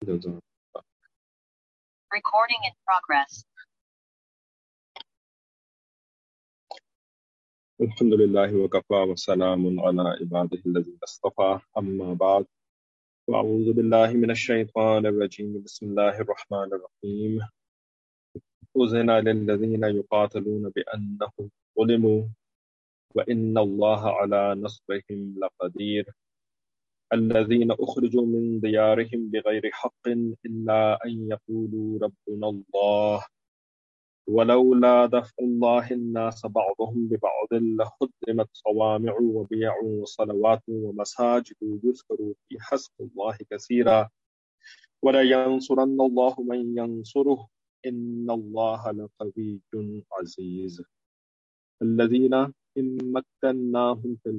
Recording in progress. الحمد لله وكفى وسلام على عباده الذين اصطفى أما بعد وأعوذ بالله من الشيطان الرجيم بسم الله الرحمن الرحيم أذن للذين يقاتلون بأنهم ظلموا وإن الله على نصرهم لقدير الذين أخرجوا من ديارهم بغير حق إلا أن يقولوا ربنا الله ولولا دفع الله الناس بعضهم ببعض لهدمت صوامع وبيع وصلوات ومساجد يذكر فيها اسم الله كثيرا ولينصرن الله من ينصره إن الله لقوي عزيز الذين إن مكناهم في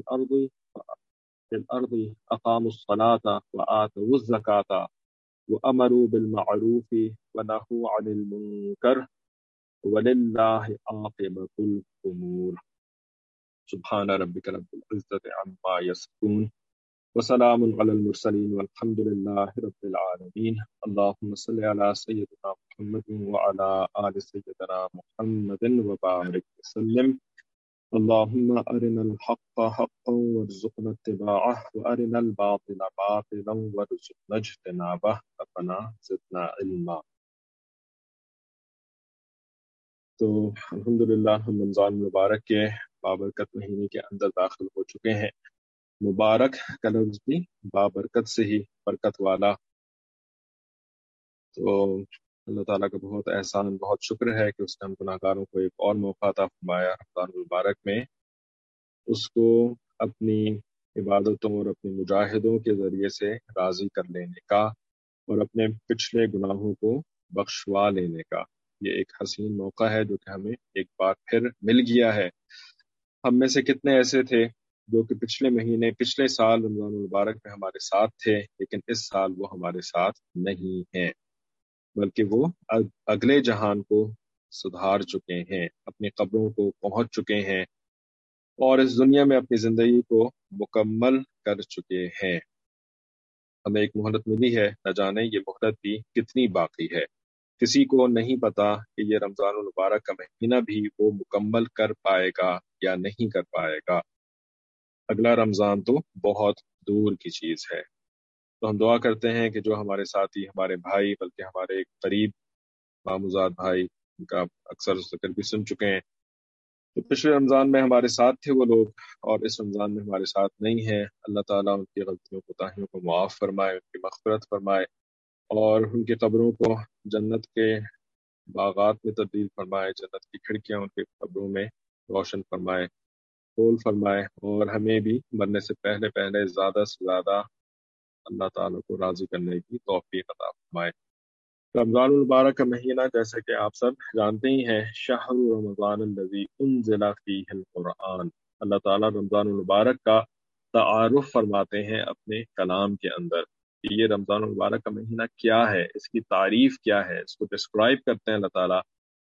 الأرض أقاموا الصلاة وآتوا الزكاة وأمروا بالمعروف ونهوا عن المنكر وَلِلَّهِ عَاقِبَةُ الْأُمُورِ سبحان ربك رب العزة عما يصفون وسلام على المرسلين والحمد لله رب العالمين اللهم صل على سيدنا محمد وعلى آل سيدنا محمد وبارك وسلم اللهم أرنا الحق حقا وارزقنا اتباعه وأرنا الباطل باطلا وارزقنا اجتنابه ربنا زدنا علما. تو الحمدللہ ہم رمضان مبارک کے بابرکت مہینے کے اندر داخل ہو چکے ہیں۔ مبارک کا لفظ بھی بابرکت سے ہی برکت والا، تو اللہ تعالیٰ کا بہت احسان، بہت شکر ہے کہ اس نے ہم گناہ گاروں کو ایک اور موقع عطا فرمایا رمضان مبارک میں اس کو اپنی عبادتوں اور اپنی مجاہدوں کے ذریعے سے راضی کر لینے کا اور اپنے پچھلے گناہوں کو بخشوا لینے کا۔ یہ ایک حسین موقع ہے جو کہ ہمیں ایک بار پھر مل گیا ہے۔ ہم میں سے کتنے ایسے تھے جو کہ پچھلے سال رمضان المبارک میں ہمارے ساتھ تھے، لیکن اس سال وہ ہمارے ساتھ نہیں ہیں، بلکہ وہ اگلے جہان کو سدھار چکے ہیں، اپنی قبروں کو پہنچ چکے ہیں اور اس دنیا میں اپنی زندگی کو مکمل کر چکے ہیں۔ ہمیں ایک مہلت ملی ہے، نہ جانے یہ مہلت بھی کتنی باقی ہے۔ کسی کو نہیں پتا کہ یہ رمضان المبارک کا مہینہ بھی وہ مکمل کر پائے گا یا نہیں کر پائے گا۔ اگلا رمضان تو بہت دور کی چیز ہے۔ تو ہم دعا کرتے ہیں کہ جو ہمارے ساتھی، ہمارے بھائی، بلکہ ہمارے ایک قریب ماموزاد بھائی، ان کا اکثر ذکر بھی سن چکے ہیں، تو پچھلے رمضان میں ہمارے ساتھ تھے وہ لوگ اور اس رمضان میں ہمارے ساتھ نہیں ہیں۔ اللہ تعالیٰ ان کی غلطیوں کوتاہیوں کو معاف فرمائے، ان کی مغفرت فرمائے اور ان کی قبروں کو جنت کے باغات میں تبدیل فرمائے، جنت کی کھڑکیاں ان کے قبروں میں روشن فرمائے، کھول فرمائے، اور ہمیں بھی مرنے سے پہلے زیادہ سے زیادہ اللہ تعالیٰ کو راضی کرنے کی توفیق عطا فرمائے۔ رمضان المبارک کا مہینہ جیسے کہ آپ سب جانتے ہی ہیں، شہر رمضان الذی انزل فیہ القرآن، اللہ تعالیٰ رمضان المبارک کا تعارف فرماتے ہیں اپنے کلام کے اندر کہ یہ رمضان المبارک کا مہینہ کیا ہے، اس کی تعریف کیا ہے، اس کو ڈسکرائب کرتے ہیں اللہ تعالیٰ۔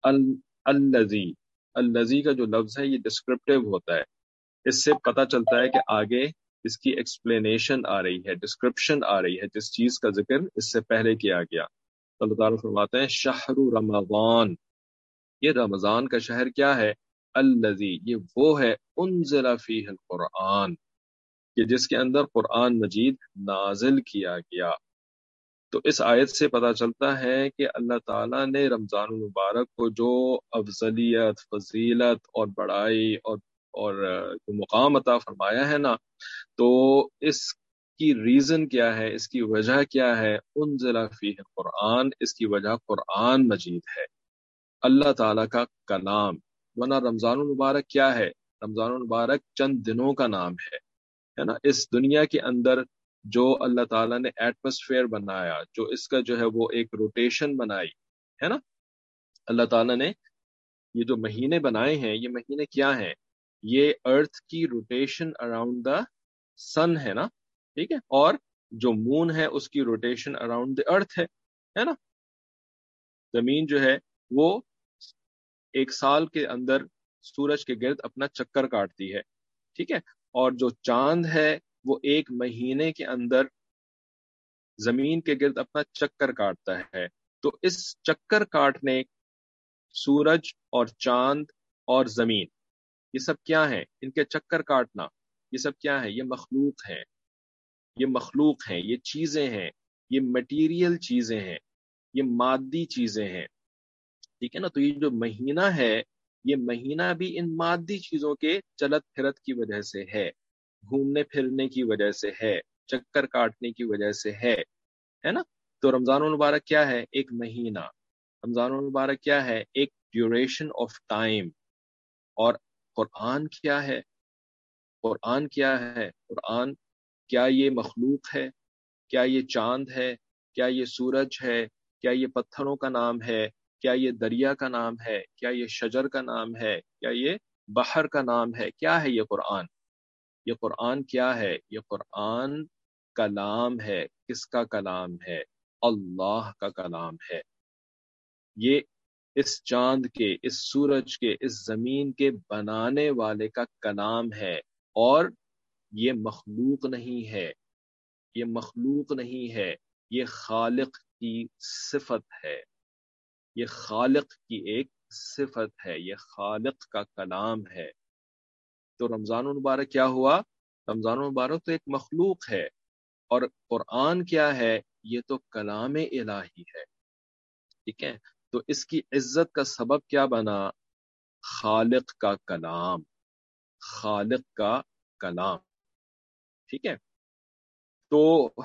الذی کا جو لفظ ہے یہ ڈسکرپٹیو ہوتا ہے، اس سے پتہ چلتا ہے کہ آگے اس کی ایکسپلینیشن آ رہی ہے، ڈسکرپشن آ رہی ہے، جس چیز کا ذکر اس سے پہلے کیا گیا۔ اللہ تعالیٰ فرماتے ہیں شہر رمضان، یہ رمضان کا شہر کیا ہے؟ الذی، یہ وہ ہے انزل فیہ القرآن، کہ جس کے اندر قرآن مجید نازل کیا گیا۔ تو اس آیت سے پتہ چلتا ہے کہ اللہ تعالیٰ نے رمضان المبارک کو جو افضلیت، فضیلت اور بڑائی اور جو مقام عطا فرمایا ہے نا، تو اس کی ریزن کیا ہے، اس کی وجہ کیا ہے؟ انزل فیہ القرآن، اس کی وجہ قرآن مجید ہے، اللہ تعالیٰ کا کلام۔ ورنہ رمضان المبارک کیا ہے؟ رمضان المبارک چند دنوں کا نام ہے نا۔ اس دنیا کے اندر جو اللہ تعالیٰ نے ایٹماسفیئر بنایا، جو اس کا جو ہے وہ ایک روٹیشن بنائی ہے نا، اللہ تعالیٰ نے یہ جو مہینے بنائے ہیں، یہ مہینے کیا ہیں؟ یہ ارتھ کی روٹیشن اراؤنڈ دا سن ہے نا، ٹھیک ہے، اور جو مون ہے اس کی روٹیشن اراؤنڈ دا ارتھ ہے نا۔ زمین جو ہے وہ ایک سال کے اندر سورج کے گرد اپنا چکر کاٹتی ہے، ٹھیک ہے، اور جو چاند ہے وہ ایک مہینے کے اندر زمین کے گرد اپنا چکر کاٹتا ہے. تو اس چکر کاٹنے سورج اور چاند اور زمین، یہ سب کیا ہیں؟ ان کے چکر کاٹنا یہ سب کیا ہے؟ یہ مخلوق ہیں، یہ مخلوق ہیں، یہ چیزیں ہیں، یہ مٹیریل چیزیں ہیں، یہ مادی چیزیں ہیں. ٹھیک ہے نا؟ تو یہ جو مہینہ ہے، یہ مہینہ بھی ان مادی چیزوں کے چلت پھرت کی وجہ سے ہے، گھومنے پھرنے کی وجہ سے ہے، چکر کاٹنے کی وجہ سے ہے نا؟ تو رمضان المبارک کیا ہے؟ ایک مہینہ. رمضان المبارک کیا ہے؟ ایک ڈیوریشن آف ٹائم. اور قرآن کیا ہے؟ قرآن کیا ہے؟ قرآن کیا یہ مخلوق ہے؟ کیا یہ چاند ہے؟ کیا یہ سورج ہے؟ کیا یہ پتھروں کا نام ہے؟ کیا یہ دریا کا نام ہے؟ کیا یہ شجر کا نام ہے؟ کیا یہ بحر کا نام ہے؟ کیا ہے یہ قرآن؟ یہ قرآن کیا ہے؟ یہ قرآن کلام ہے. کس کا کلام ہے؟ اللہ کا کلام ہے. یہ اس چاند کے، اس سورج کے، اس زمین کے بنانے والے کا کلام ہے. اور یہ مخلوق نہیں ہے، یہ مخلوق نہیں ہے، یہ خالق کی صفت ہے. یہ خالق کی ایک صفت ہے، یہ خالق کا کلام ہے. تو رمضان المبارک کیا ہوا؟ رمضان المبارک تو ایک مخلوق ہے، اور قرآن کیا ہے؟ یہ تو کلام الہی ہے. ٹھیک ہے؟ تو اس کی عزت کا سبب کیا بنا؟ خالق کا کلام، خالق کا کلام. ٹھیک ہے؟ تو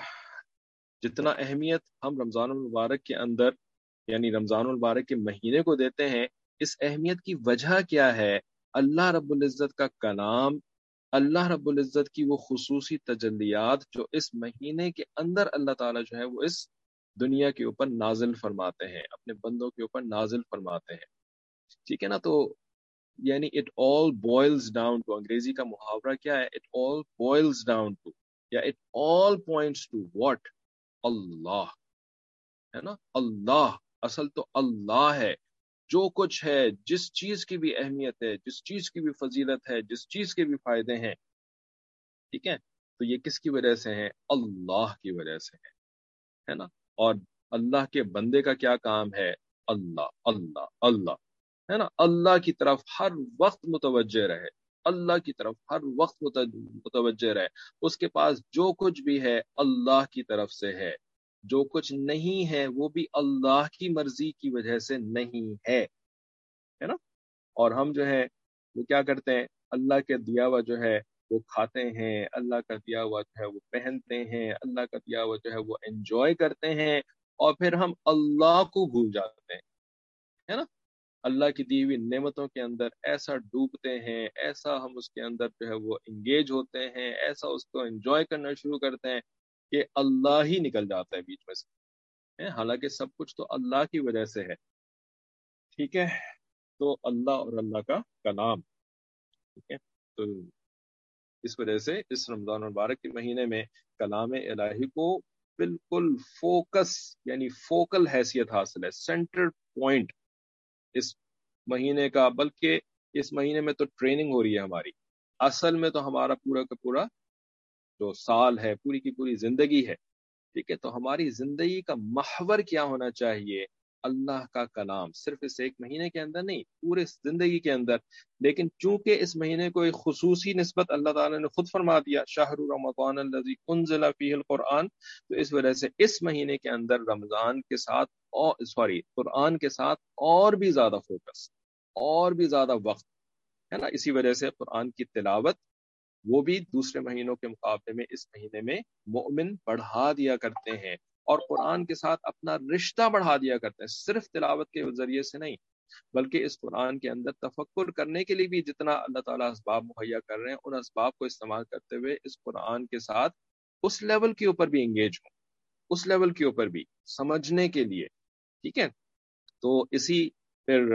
جتنا اہمیت ہم رمضان المبارک کے اندر، یعنی رمضان المبارک کے مہینے کو دیتے ہیں، اس اہمیت کی وجہ کیا ہے؟ اللہ رب العزت کا کلام، اللہ رب العزت کی وہ خصوصی تجلیات جو اس مہینے کے اندر اللہ تعالیٰ جو ہے وہ اس دنیا کے اوپر نازل فرماتے ہیں، اپنے بندوں کے اوپر نازل فرماتے ہیں. ٹھیک ہے نا؟ تو یعنی it all boils down to, انگریزی کا محاورہ کیا ہے؟ It all boils down to, یا it all points to what? Allah. ہے نا؟ اللہ، اصل تو اللہ ہے. جو کچھ ہے، جس چیز کی بھی اہمیت ہے، جس چیز کی بھی فضیلت ہے، جس چیز کے بھی فائدے ہیں، ٹھیک ہے، تو یہ کس کی وجہ سے ہیں؟ اللہ کی وجہ سے ہے نا؟ اور اللہ کے بندے کا کیا کام ہے؟ اللہ اللہ اللہ، ہے نا؟ اللہ کی طرف ہر وقت متوجہ رہے، اللہ کی طرف ہر وقت متوجہ رہے. اس کے پاس جو کچھ بھی ہے اللہ کی طرف سے ہے، جو کچھ نہیں ہے وہ بھی اللہ کی مرضی کی وجہ سے نہیں ہے نا؟ اور ہم جو ہے وہ کیا کرتے ہیں؟ اللہ کے دیا ہوا جو ہے وہ کھاتے ہیں، اللہ کا دیا ہوا جو ہے وہ پہنتے ہیں، اللہ کا دیا ہوا جو ہے وہ انجوائے کرتے ہیں، اور پھر ہم اللہ کو بھول جاتے ہیں. ہے نا؟ اللہ کی دی ہوئی نعمتوں کے اندر ایسا ڈوبتے ہیں، ایسا ہم اس کے اندر جو ہے وہ انگیج ہوتے ہیں، ایسا اس کو انجوائے کرنا شروع کرتے ہیں کہ اللہ ہی نکل جاتا ہے بیچ میں سے. حالانکہ سب کچھ تو اللہ کی وجہ سے ہے. ٹھیک ہے؟ تو اللہ اور اللہ کا کلام. ٹھیک ہے؟ تو اس وجہ سے اس رمضان المبارک کے مہینے میں کلام الہی کو بالکل فوکس، یعنی فوکل حیثیت حاصل ہے، سینٹر پوائنٹ اس مہینے کا. بلکہ اس مہینے میں تو ٹریننگ ہو رہی ہے ہماری. اصل میں تو ہمارا پورا کا پورا جو سال ہے، پوری کی پوری زندگی ہے. ٹھیک ہے؟ تو ہماری زندگی کا محور کیا ہونا چاہیے؟ اللہ کا کلام. صرف اس ایک مہینے کے اندر نہیں، پورے زندگی کے اندر. لیکن چونکہ اس مہینے کو ایک خصوصی نسبت اللہ تعالیٰ نے خود فرما دیا، شہر رمضان الذی انزل فیہ القرآن، تو اس وجہ سے اس مہینے کے اندر رمضان کے ساتھ قرآن کے ساتھ اور بھی زیادہ فوکس، اور بھی زیادہ وقت، ہے نا؟ اسی وجہ سے قرآن کی تلاوت وہ بھی دوسرے مہینوں کے مقابلے میں اس مہینے میں مومن بڑھا دیا کرتے ہیں، اور قرآن کے ساتھ اپنا رشتہ بڑھا دیا کرتے ہیں. صرف تلاوت کے ذریعے سے نہیں، بلکہ اس قرآن کے اندر تفکر کرنے کے لیے بھی جتنا اللہ تعالیٰ اسباب مہیا کر رہے ہیں، ان اسباب کو استعمال کرتے ہوئے اس قرآن کے ساتھ اس لیول کے اوپر بھی انگیج ہوں، اس لیول کے اوپر بھی سمجھنے کے لیے. ٹھیک ہے؟ تو اسی پھر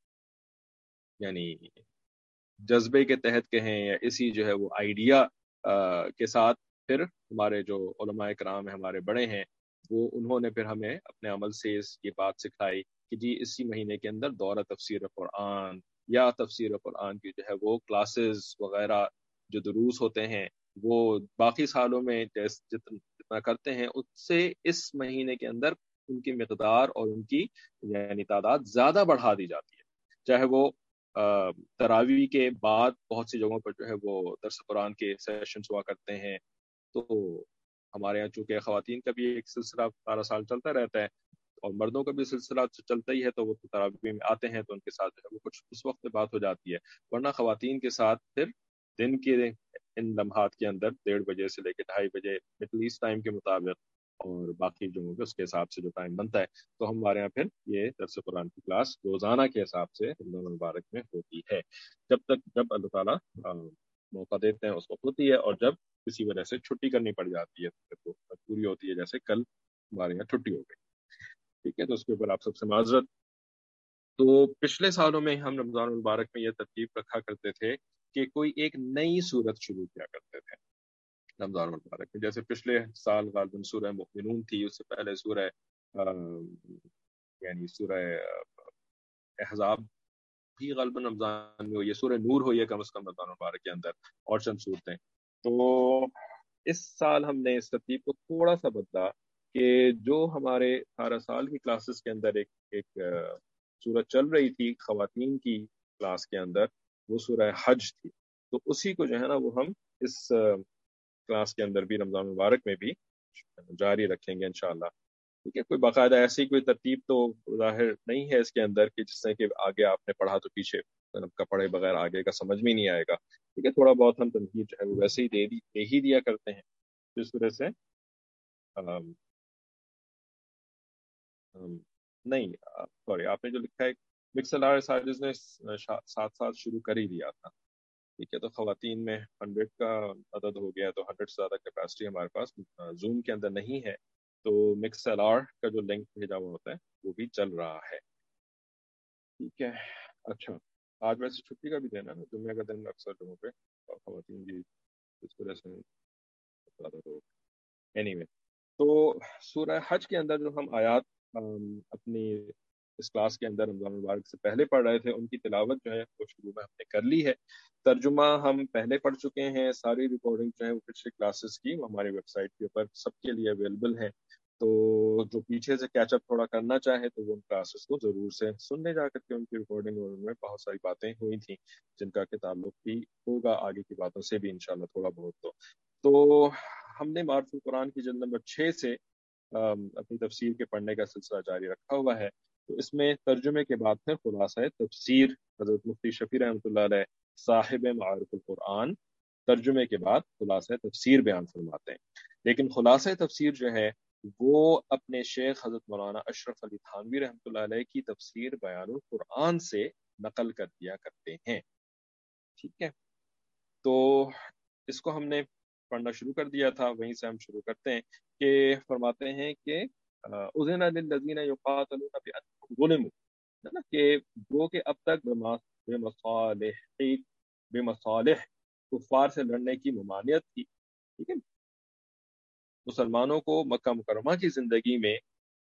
یعنی جذبے کے تحت کہیں، یا اسی جو ہے وہ آئیڈیا کے ساتھ پھر ہمارے جو علماء کرام ہیں، ہمارے بڑے ہیں، وہ انہوں نے پھر ہمیں اپنے عمل سے یہ بات سکھائی کہ جی اسی مہینے کے اندر دورہ تفسیر قرآن یا تفسیر قرآن کی جو ہے وہ کلاسز وغیرہ جو دروس ہوتے ہیں، وہ باقی سالوں میں جتنا جتنا کرتے ہیں اس سے اس مہینے کے اندر ان کی مقدار اور ان کی یعنی تعداد زیادہ بڑھا دی جاتی ہے. چاہے وہ تراویح کے بعد بہت سی جگہوں پر جو ہے وہ درس قرآن کے سیشنز ہوا کرتے ہیں. تو ہمارے یہاں چونکہ خواتین کا بھی ایک سلسلہ سارا سال چلتا رہتا ہے اور مردوں کا بھی سلسلہ چلتا ہی ہے, تو وہ تراویح میں آتے ہیں تو ان کے ساتھ جو ہے وہ کچھ اس وقت بات ہو جاتی ہے. ورنہ خواتین کے ساتھ پھر دن کے ان لمحات کے اندر 1:30 بجے سے لے کے 2:30 بجے مڈل ایسٹ ٹائم کے مطابق اور باقی جو اس کے حساب سے جو ٹائم بنتا ہے, تو ہمارے یہاں پھر یہ درس قرآن کی کلاس روزانہ کے حساب سے رمضان المبارک میں ہوتی ہے. جب اللہ تعالیٰ موقع دیتے ہیں اس وقت ہوتی ہے, اور جب کسی وجہ سے چھٹی کرنی پڑ جاتی ہے تو پوری ہوتی ہے, جیسے کل ہمارے یہاں چھٹی ہو گئی. ٹھیک ہے, تو اس کے اوپر آپ سب سے معذرت. تو پچھلے سالوں میں ہم رمضان المبارک میں یہ ترتیب رکھا کرتے تھے کہ کوئی ایک نئی صورت شروع کیا کرتے تھے رمضان المبارک میں. جیسے پچھلے سال غالباً سورہ مؤمنون تھی, اس سے پہلے سورہ یعنی سورہ احزاب بھی غالباً رمضان میں ہوئی ہے, سورہ نور ہوئی ہے کم از کم رمضان المبارک کے اندر, اور چند صورتیں. تو اس سال ہم نے اس ترتیب کو تھوڑا سا بدلا کہ جو ہمارے سارا سال کی کلاسز کے اندر ایک سورت چل رہی تھی خواتین کی کلاس کے اندر, وہ سورہ حج تھی. تو اسی کو جو ہے نا وہ ہم اس کلاس کے اندر بھی رمضان مبارک میں بھی جاری رکھیں گے انشاءاللہ. ٹھیک ہے, کوئی باقاعدہ ایسی کوئی ترتیب تو ظاہر نہیں ہے اس کے اندر کہ جس سے کہ آگے آپ نے پڑھا تو پیچھے کا پڑھے بغیر آگے کا سمجھ میں نہیں آئے گا. ٹھیک ہے, تھوڑا بہت ہم تنقید جو ہے وہ ویسے ہی دے ہی دیا کرتے ہیں. اس وجہ سے نہیں سوری, آپ نے جو لکھا ہے مکسل آر سارجز نے ساتھ ساتھ شروع کر ہی دیا تھا. ٹھیک ہے, تو خواتین میں 100 کا عدد ہو گیا, تو 100 سے زیادہ کیپیسٹی ہمارے پاس زوم کے اندر نہیں ہے. تو مکس ایل آر کا جو لنک بھیجا ہوا ہوتا ہے وہ بھی چل رہا ہے. ٹھیک ہے, اچھا آج ویسے چھٹی کا بھی دینا نا, جمعہ کا دن اکثر جگہوں پہ خواتین بھی اس وجہ سے زیادہ تو اینی وے. تو سورہ حج کے اندر جو ہم آیات اپنی اس کلاس کے اندر رمضان مبارک سے پہلے پڑھ رہے تھے, ان کی تلاوت جو ہے وہ شروع میں ہم نے کر لی ہے. ترجمہ ہم پہلے پڑھ چکے ہیں. ساری ریکارڈنگ جو ہے وہ پچھلے کلاسز کی وہ ہماری ویب سائٹ کے اوپر سب کے لیے اویلیبل ہیں. تو جو پیچھے سے کیچ اپ تھوڑا کرنا چاہے تو وہ ان کلاسز کو ضرور سے سننے جا کر کے ان کی ریکارڈنگ, اور ان میں بہت ساری باتیں ہوئی تھیں جن کا کہ تعلق بھی ہوگا آگے کی باتوں سے بھی انشاءاللہ تھوڑا بہت. تو ہم نے معرف القرآن کی جلد نمبر 6 سے اپنی تفسیر کے پڑھنے کا سلسلہ جاری رکھا ہوا ہے. تو اس میں ترجمے کے بعد پھر خلاصہ تفسیر حضرت مفتی شفیع رحمۃ اللہ علیہ صاحب معارف القرآن ترجمے کے بعد خلاصہ تفسیر بیان فرماتے ہیں. لیکن خلاصہ تفسیر جو ہے وہ اپنے شیخ حضرت مولانا اشرف علی تھانوی رحمۃ اللہ علیہ کی تفسیر بیان القرآن سے نقل کر دیا کرتے ہیں. ٹھیک ہے, تو اس کو ہم نے پڑھنا شروع کر دیا تھا, وہیں سے ہم شروع کرتے ہیں کہ فرماتے ہیں کہ اذن للذین یقاتلون بانہم ظلموا, ہے نا, کہ وہ کہ اب تک بے مصالح کفار سے لڑنے کی ممانعت تھی. ٹھیک ہے, مسلمانوں کو مکہ مکرمہ کی زندگی میں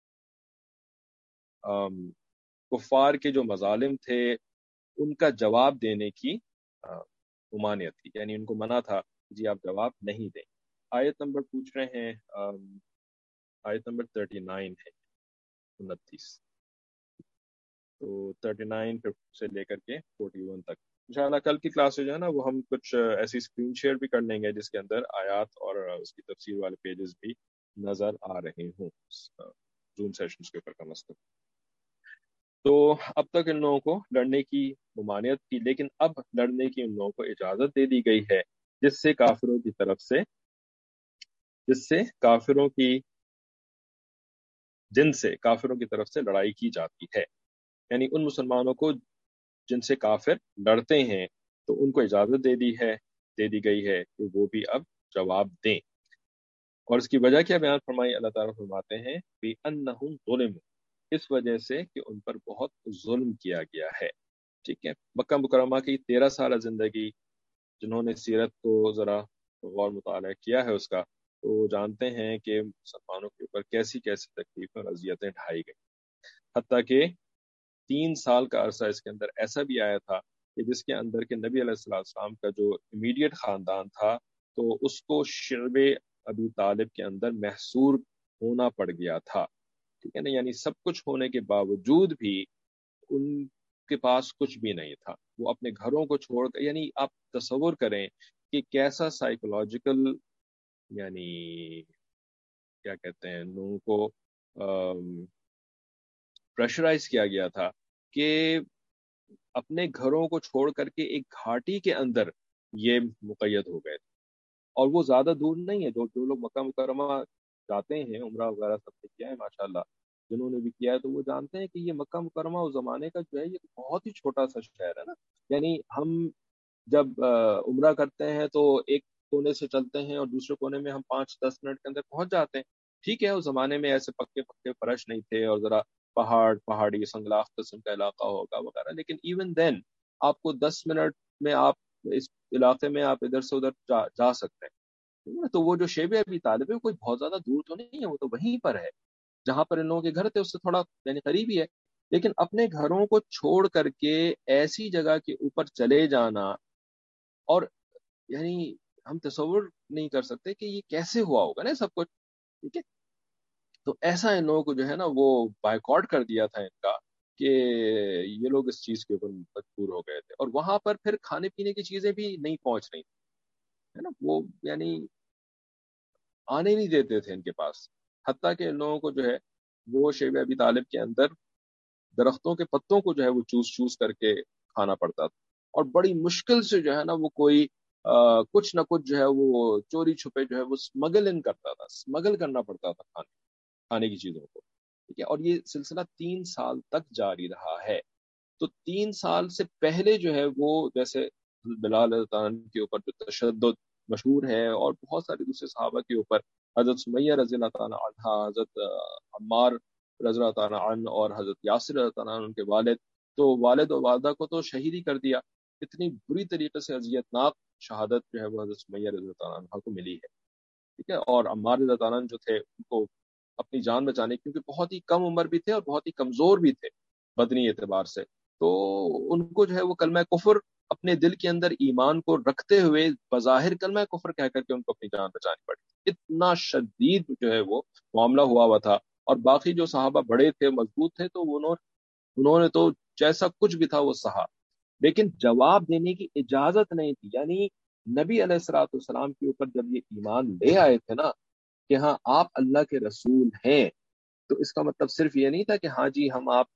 کفار کے جو مظالم تھے ان کا جواب دینے کی ممانعت تھی, یعنی ان کو منع تھا جی آپ جواب نہیں دیں. آیت نمبر پوچھ رہے ہیں, آیت نمبر 39 ہے, 29. تو 39 سے لے کر کے 41 تک انشاءاللہ کل کی کلاس جو ہے نا وہ ہم کچھ ایسی اسکرین شیئر بھی کر لیں گے جس کے اندر آیات اور اس کی تفسیر والے پیجز بھی نظر آ رہے ہوں زوم سیشنز کے اوپر کم از کم. تو اب تک ان لوگوں کو لڑنے کی ممانعت تھی, لیکن اب لڑنے کی ان لوگوں کو اجازت دے دی گئی ہے جس سے کافروں کی جن سے کافروں کی طرف سے لڑائی کی جاتی ہے. یعنی ان مسلمانوں کو جن سے کافر لڑتے ہیں تو ان کو اجازت دے دی گئی ہے کہ وہ بھی اب جواب دیں. اور اس کی وجہ کیا بیان فرمائی, اللہ تعالیٰ فرماتے ہیں بِأَنَّهُمْ ظُلِمُوا, اس وجہ سے کہ ان پر بہت ظلم کیا گیا ہے. ٹھیک ہے, مکہ مکرمہ کی 13 سالہ زندگی جنہوں نے سیرت کو ذرا غور مطالعہ کیا ہے اس کا, تو وہ جانتے ہیں کہ مسلمانوں کے اوپر کیسی کیسی تکلیفیں اور اذیتیں ڈھائی گئی. حتیٰ کہ 3 سال کا عرصہ اس کے اندر ایسا بھی آیا تھا کہ جس کے اندر کہ نبی علیہ السلام کا جو امیڈیٹ خاندان تھا تو اس کو شعب ابی طالب کے اندر محصور ہونا پڑ گیا تھا، ٹھیک ہے نا، یعنی سب کچھ ہونے کے باوجود بھی ان کے پاس کچھ بھی نہیں تھا، وہ اپنے گھروں کو چھوڑ کر، یعنی آپ تصور کریں کہ کیسا سائیکولوجیکل، یعنی کیا کہتے ہیں لوگوں کو پریشرائز کیا گیا تھا کہ اپنے گھروں کو چھوڑ کر کے ایک گھاٹی کے اندر یہ مقید ہو گئے تھے، اور وہ زیادہ دور نہیں ہے، جو لوگ مکہ مکرمہ جاتے ہیں، عمرہ وغیرہ سب نے کیا ہے ماشاءاللہ، جنہوں نے بھی کیا ہے تو وہ جانتے ہیں کہ یہ مکہ مکرمہ اس زمانے کا جو ہے یہ بہت ہی چھوٹا سا شہر ہے نا، یعنی ہم جب عمرہ کرتے ہیں تو ایک کونے سے چلتے ہیں اور دوسرے کونے میں ہم 5-10 منٹ کے اندر پہنچ جاتے ہیں، ٹھیک ہے، اس زمانے میں ایسے پکے پکے فرش نہیں تھے اور ذرا پہاڑی سنگلاخ قسم کا علاقہ ہوگا وغیرہ، لیکن ایون دین آپ کو 10 منٹ میں آپ اس علاقے میں آپ ادھر سے ادھر جا سکتے ہیں، تو وہ جو شیب ابی طالب ہے کوئی بہت زیادہ دور تو نہیں ہے، وہ تو وہیں پر ہے جہاں پر ان لوگوں کے گھر تھے، اس سے تھوڑا یعنی قریب ہی ہے، لیکن اپنے گھروں کو چھوڑ کر کے ایسی جگہ کے اوپر چلے جانا، اور یعنی ہم تصور نہیں کر سکتے کہ یہ کیسے ہوا ہوگا نا سب کچھ، ٹھیک ہے، تو ایسا ان لوگوں کو جو ہے نا وہ بائیکاٹ کر دیا تھا ان کا، کہ یہ لوگ اس چیز کے اوپر مجبور ہو گئے تھے، اور وہاں پر پھر کھانے پینے کی چیزیں بھی نہیں پہنچ رہی تھی، ہے نا، وہ یعنی آنے نہیں دیتے تھے ان کے پاس، حتیٰ کہ ان لوگوں کو جو ہے وہ شیب ابی طالب کے اندر درختوں کے پتوں کو جو ہے وہ چوس چوس کر کے کھانا پڑتا تھا، اور بڑی مشکل سے جو ہے نا وہ کوئی کچھ نہ کچھ جو ہے وہ چوری چھپے جو ہے وہ اسمگل ان کرتا تھا، اسمگل کرنا پڑتا تھا کھانے کی چیزوں کو، ٹھیک ہے، اور یہ سلسلہ 3 سال تک جاری رہا ہے، تو 3 سال سے پہلے جو ہے وہ جیسے بلال رضی اللہ عنہ کے اوپر جو تشدد مشہور ہے، اور بہت سارے دوسرے صحابہ کے اوپر، حضرت سمیہ رضی اللہ تعالیٰ عنہ، حضرت عمار رضی اللہ تعالیٰ عنہ، اور حضرت یاسر رضی اللہ تعالیٰ عنہ ان کے والد، تو والد و والدہ کو تو شہید ہی کر دیا، اتنی بری طریقے سے اذیتناک شہادت جو ہے وہ حضرت سمیہ رضی اللہ تعالیٰ عنہ کو ملی ہے، ٹھیک ہے، اور عمار رضی اللہ تعالیٰ عنہ جو تھے ان کو اپنی جان بچانے، کیونکہ بہت ہی کم عمر بھی تھے اور بہت ہی کمزور بھی تھے بدنی اعتبار سے، تو ان کو جو ہے وہ کلمہ کفر اپنے دل کے اندر ایمان کو رکھتے ہوئے بظاہر کلمہ کفر کہہ کر کے ان کو اپنی جان بچانی پڑی، اتنا شدید جو ہے وہ معاملہ ہوا تھا، اور باقی جو صحابہ بڑے تھے مضبوط تھے تو انہوں نے تو جیسا کچھ بھی تھا وہ سہا، لیکن جواب دینے کی اجازت نہیں تھی، یعنی نبی علیہ الصلوۃ والسلام کے اوپر جب یہ ایمان لے آئے تھے نا کہ ہاں آپ اللہ کے رسول ہیں، تو اس کا مطلب صرف یہ نہیں تھا کہ ہاں جی ہم آپ